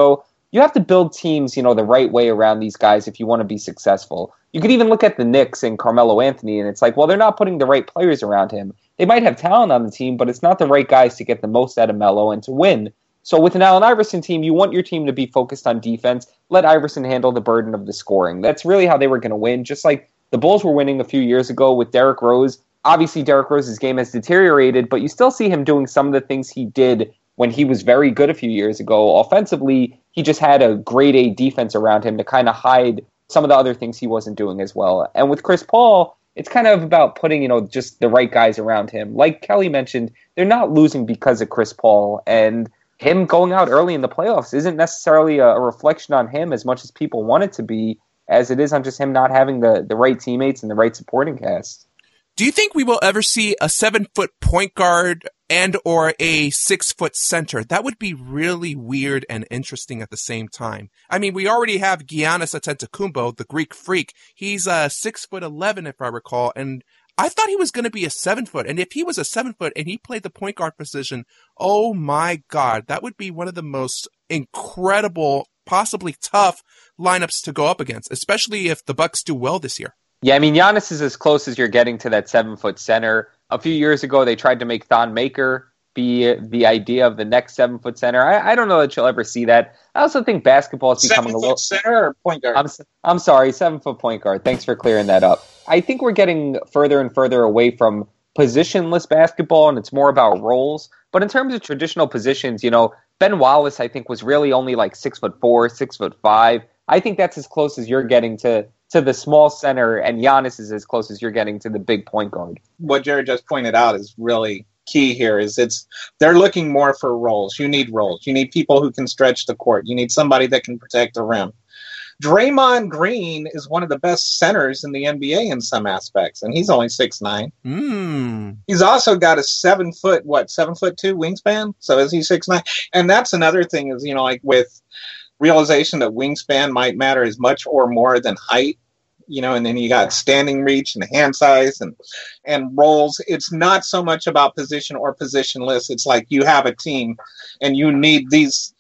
you have to build teams, the right way around these guys if you want to be successful. You could even look at the Knicks and Carmelo Anthony, and it's like, well, they're not putting the right players around him. They might have talent on the team, but it's not the right guys to get the most out of Melo and to win. So with an Allen Iverson team, you want your team to be focused on defense. Let Iverson handle the burden of the scoring. That's really how they were going to win, just like the Bulls were winning a few years ago with Derrick Rose. Obviously, Derrick Rose's game has deteriorated, but you still see him doing some of the things he did when he was very good a few years ago. Offensively, he just had a grade A defense around him to kind of hide some of the other things he wasn't doing as well. And with Chris Paul, it's kind of about putting, just the right guys around him. Like Kelly mentioned, they're not losing because of Chris Paul, and him going out early in the playoffs isn't necessarily a reflection on him as much as people want it to be, as it is on just him not having the right teammates and the right supporting cast. Do you think we will ever see a 7-foot point guard and or a 6-foot center? That would be really weird and interesting at the same time. I mean, we already have Giannis Antetokounmpo, the Greek freak. He's 6'11", if I recall, and I thought he was going to be a 7-foot. And if he was a 7-foot and he played the point guard position, oh my God, that would be one of the most incredible, possibly tough lineups to go up against, especially if the Bucks do well this year. Yeah, I mean, Giannis is as close as you're getting to that 7-foot center. A few years ago, they tried to make Thon Maker be the idea of the next 7-foot center. I don't know that you'll ever see that. I also think basketball is becoming a little... 7-foot center or point guard? I'm sorry, 7-foot point guard. Thanks for clearing that up. I think we're getting further and further away from positionless basketball, and it's more about roles. But in terms of traditional positions, Ben Wallace, I think, was really only like 6'4", 6'5". I think that's as close as you're getting to the small center, and Giannis is as close as you're getting to the big point guard. What Jared just pointed out is really key here. They're looking more for roles. You need roles. You need people who can stretch the court. You need somebody that can protect the rim. Draymond Green is one of the best centers in the NBA in some aspects, and he's only 6'9". He's also got a 7'2" wingspan. So is he 6'9"? And that's another thing is, like with realization that wingspan might matter as much or more than height, and then you got standing reach and hand size and roles. It's not so much about position or positionless. It's like you have a team and you need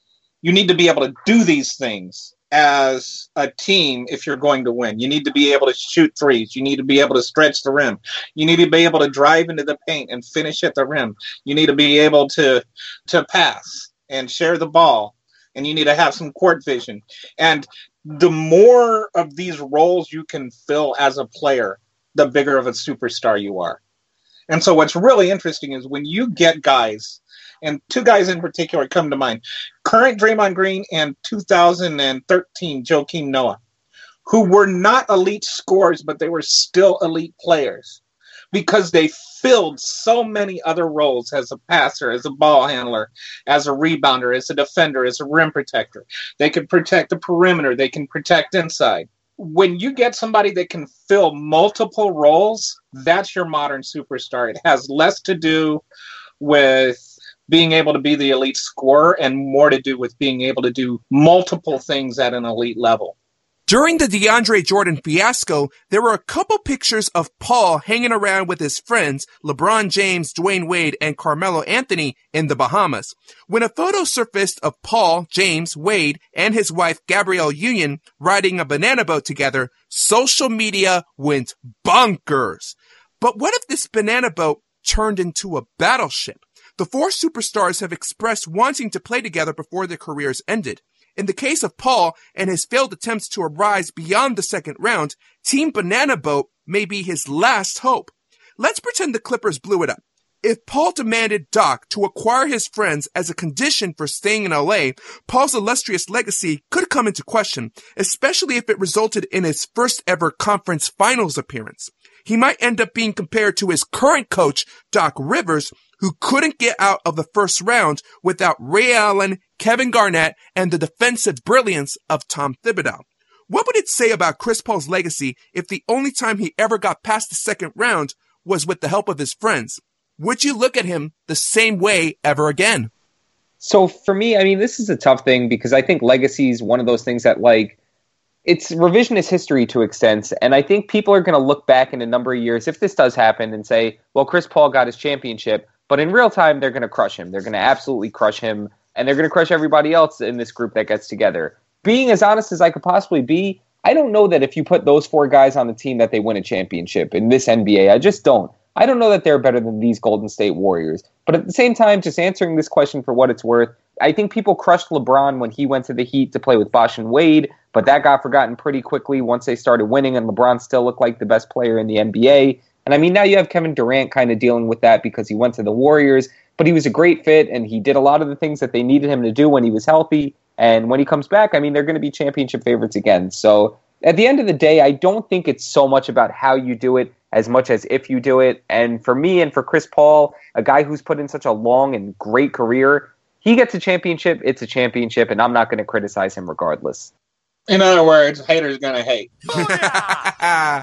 to be able to do these things as a team if you're going to win. You need to be able to shoot threes. You need to be able to stretch the rim. You need to be able to drive into the paint and finish at the rim. You need to be able to pass and share the ball. And you need to have some court vision. And the more of these roles you can fill as a player, the bigger of a superstar you are. And so what's really interesting is when you get guys, and two guys in particular come to mind, current Draymond Green and 2013 Joakim Noah, who were not elite scorers, but they were still elite players because they filled so many other roles as a passer, as a ball handler, as a rebounder, as a defender, as a rim protector. They could protect the perimeter. They can protect inside. When you get somebody that can fill multiple roles, that's your modern superstar. It has less to do with being able to be the elite scorer and more to do with being able to do multiple things at an elite level. During the DeAndre Jordan fiasco, there were a couple pictures of Paul hanging around with his friends, LeBron James, Dwayne Wade, and Carmelo Anthony in the Bahamas. When a photo surfaced of Paul, James, Wade, and his wife Gabrielle Union riding a banana boat together, social media went bonkers. But what if this banana boat turned into a battleship? The four superstars have expressed wanting to play together before their careers ended. In the case of Paul and his failed attempts to rise beyond the second round, Team Banana Boat may be his last hope. Let's pretend the Clippers blew it up. If Paul demanded Doc to acquire his friends as a condition for staying in LA, Paul's illustrious legacy could come into question, especially if it resulted in his first ever conference finals appearance. He might end up being compared to his current coach, Doc Rivers, who couldn't get out of the first round without Ray Allen, Kevin Garnett, and the defensive brilliance of Tom Thibodeau. What would it say about Chris Paul's legacy if the only time he ever got past the second round was with the help of his friends? Would you look at him the same way ever again? So for me, I mean, this is a tough thing because I think legacy is one of those things that, like, it's revisionist history to extent. And I think people are going to look back in a number of years, if this does happen, and say, well, Chris Paul got his championship. But in real time, they're going to crush him. They're going to absolutely crush him and they're going to crush everybody else in this group that gets together. Being as honest as I could possibly be, I don't know that if you put those 4 guys on the team that they win a championship in this NBA. I just don't. I don't know that they're better than these Golden State Warriors. But at the same time, just answering this question for what it's worth, I think people crushed LeBron when he went to the Heat to play with Bosh and Wade, but that got forgotten pretty quickly once they started winning, and LeBron still looked like the best player in the NBA. And I mean, now you have Kevin Durant kind of dealing with that because he went to the Warriors, but he was a great fit, and he did a lot of the things that they needed him to do when he was healthy. And when he comes back, I mean, they're going to be championship favorites again. So at the end of the day, I don't think it's so much about how you do it as much as if you do it. And for me and for Chris Paul, a guy who's put in such a long and great career, he gets a championship, it's a championship, and I'm not going to criticize him regardless. In other words, haters going to hate. Oh, yeah.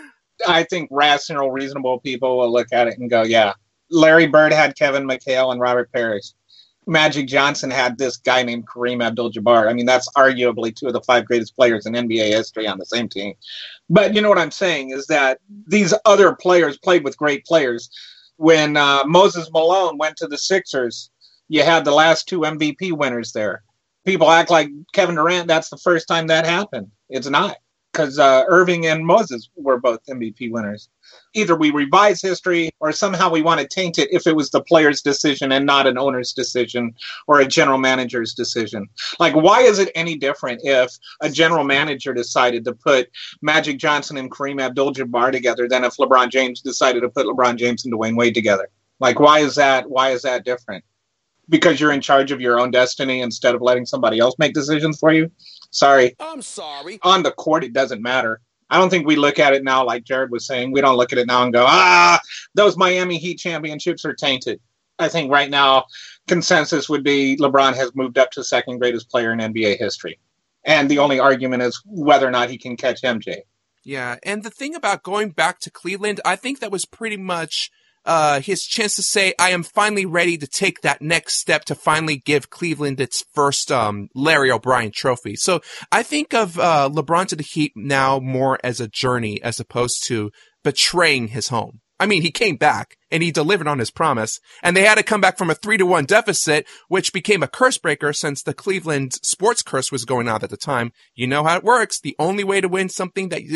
I think rational, reasonable people will look at it and go, yeah. Larry Bird had Kevin McHale and Robert Parrish. Magic Johnson had this guy named Kareem Abdul-Jabbar. I mean, that's arguably 2 of the 5 greatest players in NBA history on the same team. But you know what I'm saying is that these other players played with great players. When Moses Malone went to the Sixers, you had the last 2 MVP winners there. People act like Kevin Durant, that's the first time that happened. It's not, because Irving and Moses were both MVP winners. Either we revise history or somehow we want to taint it if it was the player's decision and not an owner's decision or a general manager's decision. Like, why is it any different if a general manager decided to put Magic Johnson and Kareem Abdul-Jabbar together than if LeBron James decided to put LeBron James and Dwayne Wade together? Like, why is that different? Because you're in charge of your own destiny instead of letting somebody else make decisions for you? Sorry. I'm sorry. On the court, it doesn't matter. I don't think we look at it now like Jared was saying. We don't look at it now and go, those Miami Heat championships are tainted. I think right now consensus would be LeBron has moved up to second greatest player in NBA history. And the only argument is whether or not he can catch MJ. Yeah, and the thing about going back to Cleveland, I think that was pretty much his chance to say, I am finally ready to take that next step to finally give Cleveland its first Larry O'Brien trophy. So I think of LeBron to the Heat now more as a journey as opposed to betraying his home. I mean, he came back and he delivered on his promise, and they had to come back from a 3-1 deficit, which became a curse breaker since the Cleveland sports curse was going on at the time. You know how it works. The only way to win something that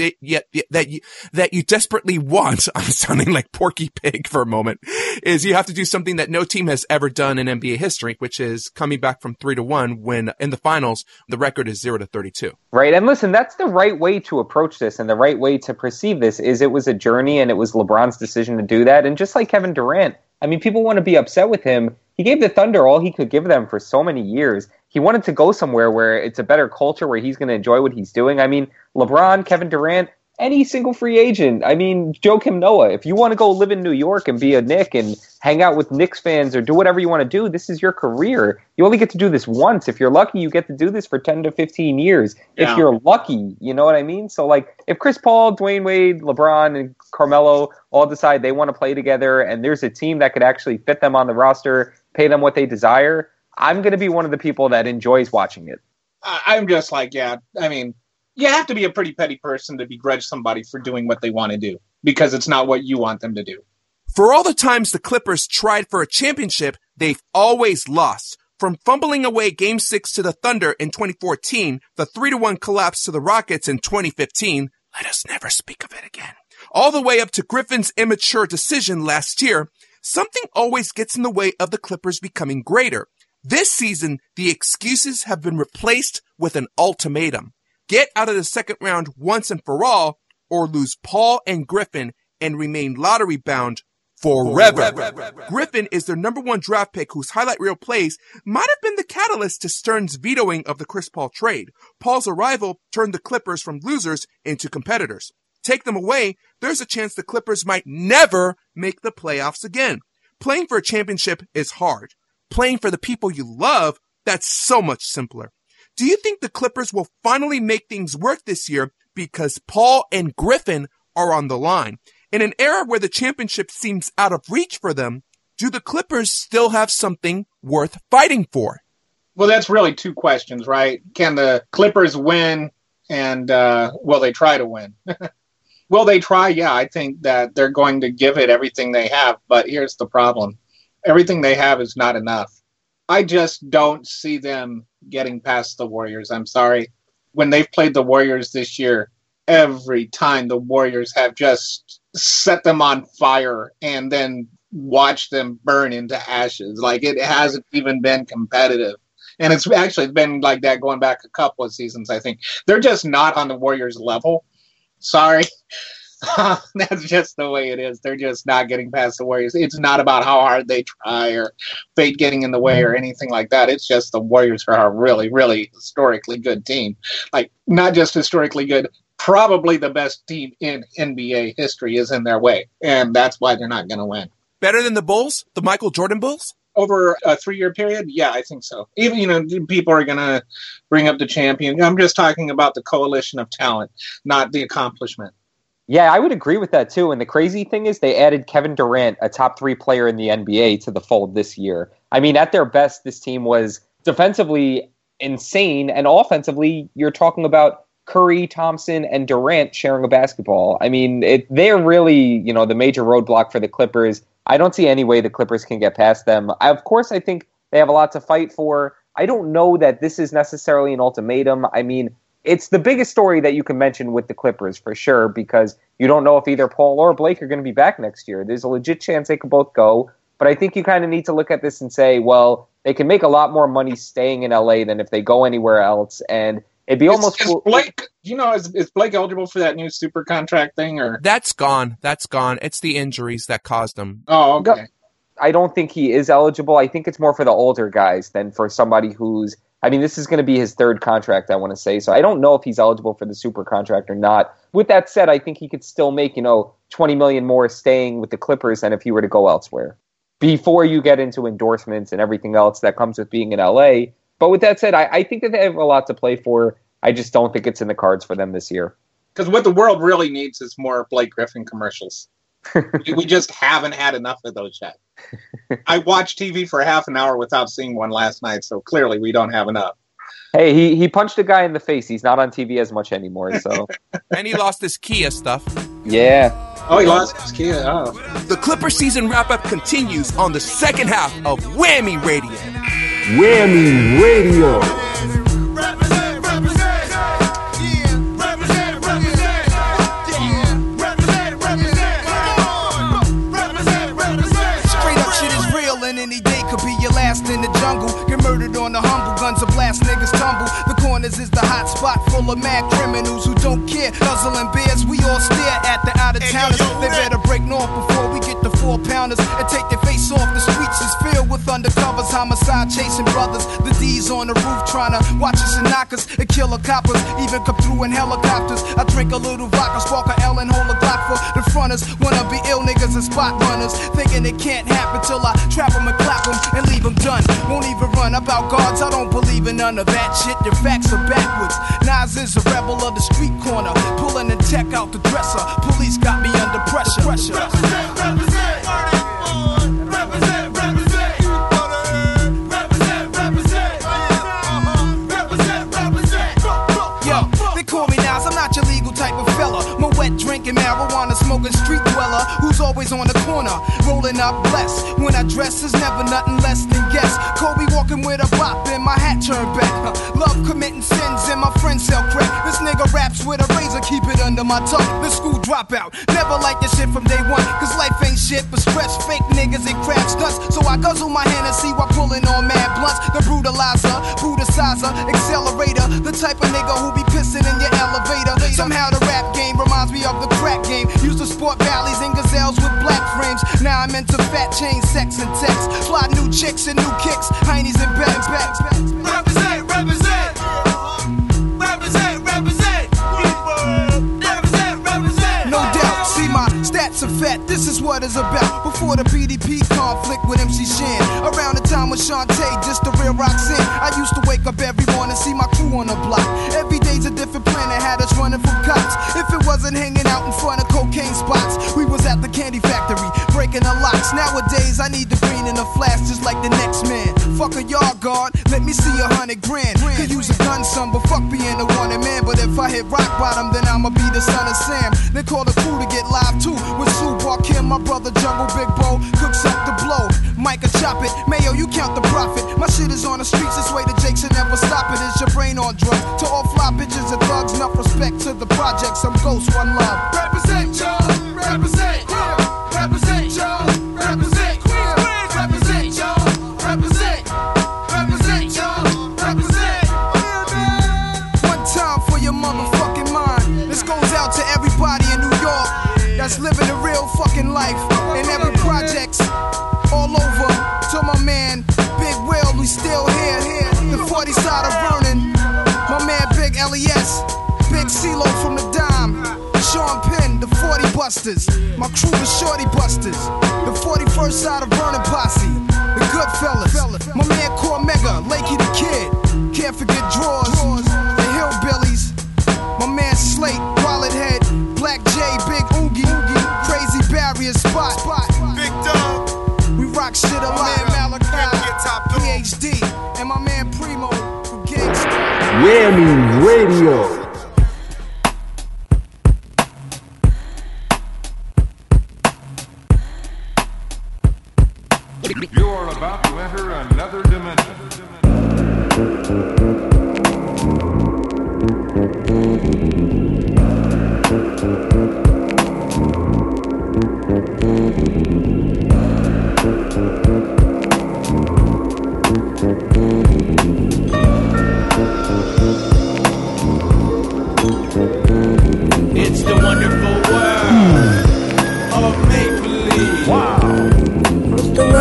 you desperately want, I'm sounding like Porky Pig for a moment, is you have to do something that no team has ever done in NBA history, which is coming back from 3-1 when in the finals, the record is 0-32. Right. And listen, that's the right way to approach this, and the right way to perceive this is it was a journey and it was LeBron's decision to do that. And just like Kevin Durant, I mean, people want to be upset with him. He gave the Thunder all he could give them for so many years. He wanted to go somewhere where it's a better culture, where he's going to enjoy what he's doing. I mean, LeBron, Kevin Durant, any single free agent. I mean, Joakim Noah, if you want to go live in New York and be a Knick and hang out with Knicks fans or do whatever you want to do, this is your career. You only get to do this once. If you're lucky, you get to do this for 10 to 15 years. Yeah. If you're lucky, you know what I mean? So, like, if Chris Paul, Dwayne Wade, LeBron, and Carmelo all decide they want to play together and there's a team that could actually fit them on the roster, pay them what they desire, I'm going to be one of the people that enjoys watching it. I'm just like, yeah, I mean, you have to be a pretty petty person to begrudge somebody for doing what they want to do because it's not what you want them to do. For all the times the Clippers tried for a championship, they've always lost. From fumbling away Game 6 to the Thunder in 2014, the 3-1 collapse to the Rockets in 2015, let us never speak of it again, all the way up to Griffin's immature decision last year, something always gets in the way of the Clippers becoming greater. This season, the excuses have been replaced with an ultimatum. Get out of the second round once and for all, or lose Paul and Griffin and remain lottery bound forever. Griffin is their number 1 draft pick whose highlight reel plays might have been the catalyst to Stern's vetoing of the Chris Paul trade. Paul's arrival turned the Clippers from losers into competitors. Take them away, there's a chance the Clippers might never make the playoffs again. Playing for a championship is hard. Playing for the people you love, that's so much simpler. Do you think the Clippers will finally make things work this year because Paul and Griffin are on the line? In an era where the championship seems out of reach for them, do the Clippers still have something worth fighting for? Well, that's really 2 questions, right? Can the Clippers win, and will they try to win? Will they try? Yeah, I think that they're going to give it everything they have, but here's the problem. Everything they have is not enough. I just don't see them getting past the Warriors. I'm sorry. When they've played the Warriors this year, every time the Warriors have just set them on fire and then watched them burn into ashes. Like, it hasn't even been competitive. And it's actually been like that going back a couple of seasons, I think. They're just not on the Warriors' level. Sorry. That's just the way it is. They're just not getting past the Warriors. It's not about how hard they try or fate getting in the way or anything like that. It's just the Warriors are a really, really historically good team. Like, not just historically good, probably the best team in NBA history is in their way. And that's why they're not going to win. Better than the Bulls? The Michael Jordan Bulls? Over a 3-year period? Yeah, I think so. Even, people are going to bring up the champion. I'm just talking about the coalition of talent, not the accomplishment. Yeah, I would agree with that too. And the crazy thing is they added Kevin Durant, a top 3 player in the NBA, to the fold this year. I mean, at their best, this team was defensively insane. And offensively, you're talking about Curry, Thompson, and Durant sharing a basketball. I mean, they're really, the major roadblock for the Clippers. I don't see any way the Clippers can get past them. Of course, I think they have a lot to fight for. I don't know that this is necessarily an ultimatum. I mean, it's the biggest story that you can mention with the Clippers for sure, because you don't know if either Paul or Blake are going to be back next year. There's a legit chance they could both go. But I think you kind of need to look at this and say, well, they can make a lot more money staying in LA than if they go anywhere else. And it'd be almost is Blake, is Blake eligible for that new super contract thing? Or That's gone. It's the injuries that caused him. Oh, okay. I don't think he is eligible. I think it's more for the older guys than for somebody who's, this is going to be his 3rd contract, I want to say. So I don't know if he's eligible for the super contract or not. With that said, I think he could still make, $20 million more staying with the Clippers than if he were to go elsewhere. Before you get into endorsements and everything else that comes with being in LA. But with that said, I think that they have a lot to play for. I just don't think it's in the cards for them this year. Because what the world really needs is more Blake Griffin commercials. We just haven't had enough of those yet. I watched TV for half an hour without seeing one last night, so clearly we don't have enough. Hey, he punched a guy in the face. He's not on TV as much anymore. So, and he lost his Kia stuff. Yeah. Oh, he lost his Kia. Oh. The Clipper season wrap-up continues on the second half of Whammy Radio. Whammy Radio. In the jungle, get murdered on the humble, guns will blast, niggas tumble. The corners is the hot spot full of mad criminals who don't care. Guzzling beers, we all stare at the out-of-towners. They better break north before we get the 4-pounders and take their face off. The streets is filled with undercovers, homicide chasing brothers. The D's on the roof trying to watch us and knock us and kill the coppers, even come through in helicopters. I drink a little vodka, spark a L and hold a Glock for the fronters. Wanna be ill niggas and spot runners, thinking it can't happen till I trap them and clap them and leave them done. Won't even run about guards, I don't believe in none of that shit. Your facts are backwards. Nas is a rebel of the street corner, pulling the tech out the dresser. Police got me under pressure. Represent, represent. Represent, represent. Represent, represent. Represent, represent. Yo, they call me Nas, I'm not your legal type of fella. My wet drinking, marijuana smoking street dweller who's always on the corner, rolling up blessed. When I dress is never nothing less than guess. Kobe walking with a bop and my hat turned back. Love committing sins and my friends sell crack. This nigga raps with a razor, keep it under my tongue. The school dropout, never like this shit from day one. Cause life ain't shit but stress, fake niggas and crap stunts. So I guzzle my Hennessy while pulling on mad blunts. The brutalizer, brutalizer, accelerator. The type of nigga who be pissing in your elevator. Somehow the rap game reminds me of the crack game. Used to sport valleys and gazelles with black frames. Now I'm into fat chain, sex and text. Fly new chicks and new kicks, heinies and bags. Represent, represent. Represent, represent. Represent, represent. No doubt, see my stats are fat, this is what it's about. Before the PDP conflict with MC Shan, around the time with Shantae, just the real Roxanne. I used to wake up every morning, see my crew on the block. Every day's a different planet, had us running from cops. If it wasn't hanging out in front of cocaine spots, we was at the candy factory, breaking the locks. Nowadays, I need the green in the flash, just like the next man. Fuck a yard guard, let me see 100 grand. Could use a gun, son, but fuck being a wanted man. But if I hit rock bottom, then I'ma be the son of Sam. Then call the crew to get live too, with Sue, Kim, my brother Jungle, Big Bo, cooks up the blow. Micah chop it. Mayo, you count the profit. My shit is on the streets, this way the Jakes should never stop it. Is your brain on drugs? To all fly bitches and thugs, enough respect to the projects. I'm Ghost, one love. Represent, y'all. Represent, yeah. Represent, y'all. Represent, Queens. Represent, y'all. Represent. Represent, y'all. Represent. One time for your motherfucking mind. This goes out to everybody in New York that's living a real fucking life in every projects all over. To my man Big Will, we still here. The 40 side of Vernon. My man Big LES, Big CeeLo from the Dime, Sean Penn, the 40 Busters. My crew is Shorty Busters. The 41st side of Vernon Posse, the Goodfellas. My man Cormega, Lakey the Kid. Can't forget Drawers, the Hillbillies. My man Slate, Wallet Head, Black J, Big Oogie, Crazy Barrier Spot. Big Dog. We rock shit a lot. PhD, and my man Primo, who gangsta. Whammy Radio. You are about to enter another dimension. It's the wonderful world of make-believe. Wow. It's the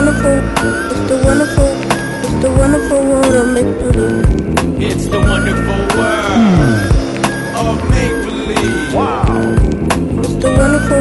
wonderful world of make-believe. It's the wonderful world of make-believe. Wow. It's the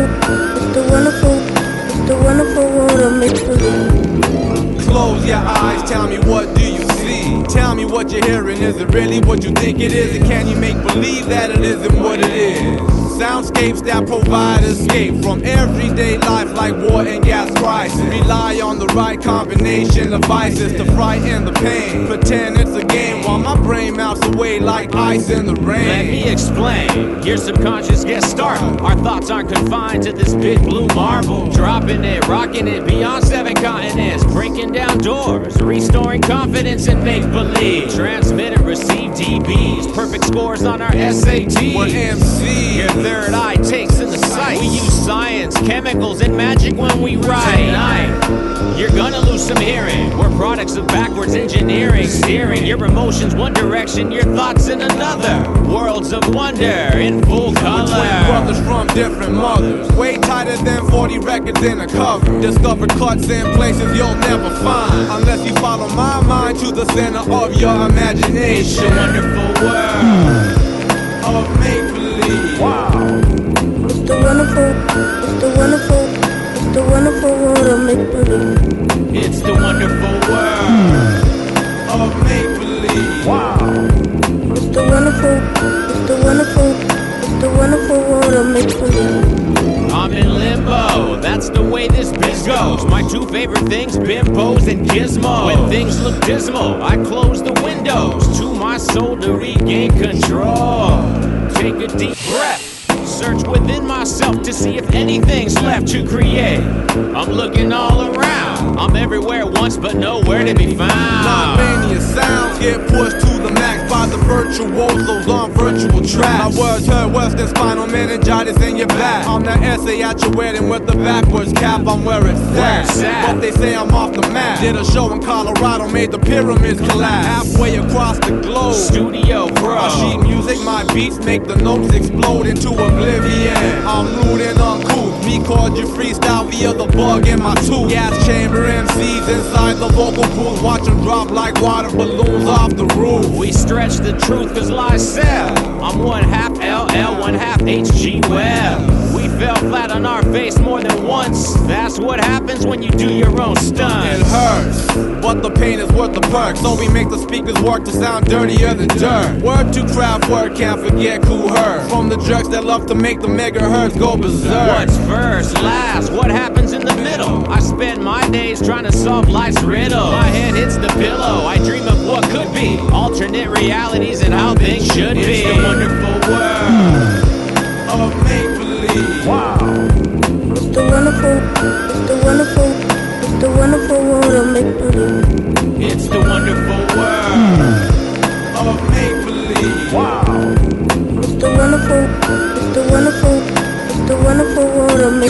wonderful world of make-believe. Close your eyes, tell me what do you see? Tell me what you're hearing, is it really what you think it is? And can you make believe that it isn't what it is? Soundscapes that provide escape from everyday life like war and gas crisis. Rely on the right combination of vices to frighten the pain. Pretend it's a game while my brain melts away like ice in the rain. Let me explain. Your subconscious gets startled. Our thoughts aren't confined to this big blue marble. Dropping it, rocking it beyond 7 continents. Breaking down doors, restoring confidence and make-believe. Transmit and receive DBs. Perfect scores on our SAT. We're MC. Your third eye takes in the sight. We use science, chemicals, and magic when we write. Tonight, you're gonna lose some hearing. We're products of backwards engineering. Steering your emotions one direction, your thoughts in another. Worlds of wonder in full color. Twin brothers from different mothers. Way tighter than 40 records in a cover. Discovered cuts in places you'll never find. Unless you follow my mind to the center of your imagination. It's a wonderful world of make-believe. Wow. It's the wonderful world of make-believe. It's the wonderful world of make-believe. Wow. It's the wonderful world of make-believe. I'm in limbo, that's the way this biz goes. My two favorite things, bimbos and gizmos. When things look dismal, I close the windows to my soul to regain control. Take a deep breath. Search within myself to see if anything's left to create. I'm looking all around. I'm everywhere once, but nowhere to be found. Non-mania sounds get pushed to the max by the virtuosos on virtual tracks. My words heard worse than spinal meningitis in your back. I'm that essay at your wedding with the backwards cap. I'm where it's at. But they say I'm off the map. Did a show in Colorado, made the pyramids collapse. Halfway across the globe. Studio Pro. My sheet music, my beats make the notes explode into oblivion. I'm rude and uncouth. Me called you freestyle via the bug in my tooth. Gas chamber MCs inside the vocal booth. Watch them drop like water balloons off the roof. We stretch the truth cause lies sell. I'm one half LL, one half HG Well. We fell flat on our face more than once. That's what happens when you do your own stunts. It hurts, but the pain is worth the perk. So we make the speakers work to sound dirtier than dirt. Word to craft work, can't forget Kool Herc. From the jerks that love to make the megahertz go berserk. What's first, last, what happens in the middle? I spend my days trying to solve life's riddle. My head hits the pillow, I dream of what could be. Alternate realities and how things should be. It's the wonderful world of make-believe. Wow. It's the wonderful world of make-believe. make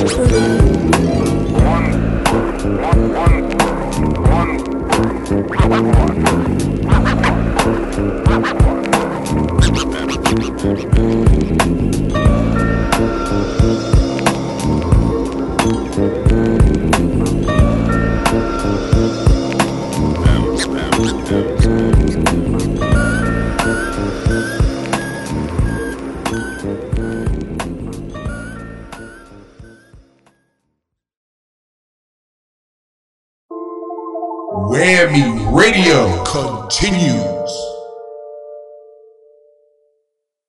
Whammy Radio continues.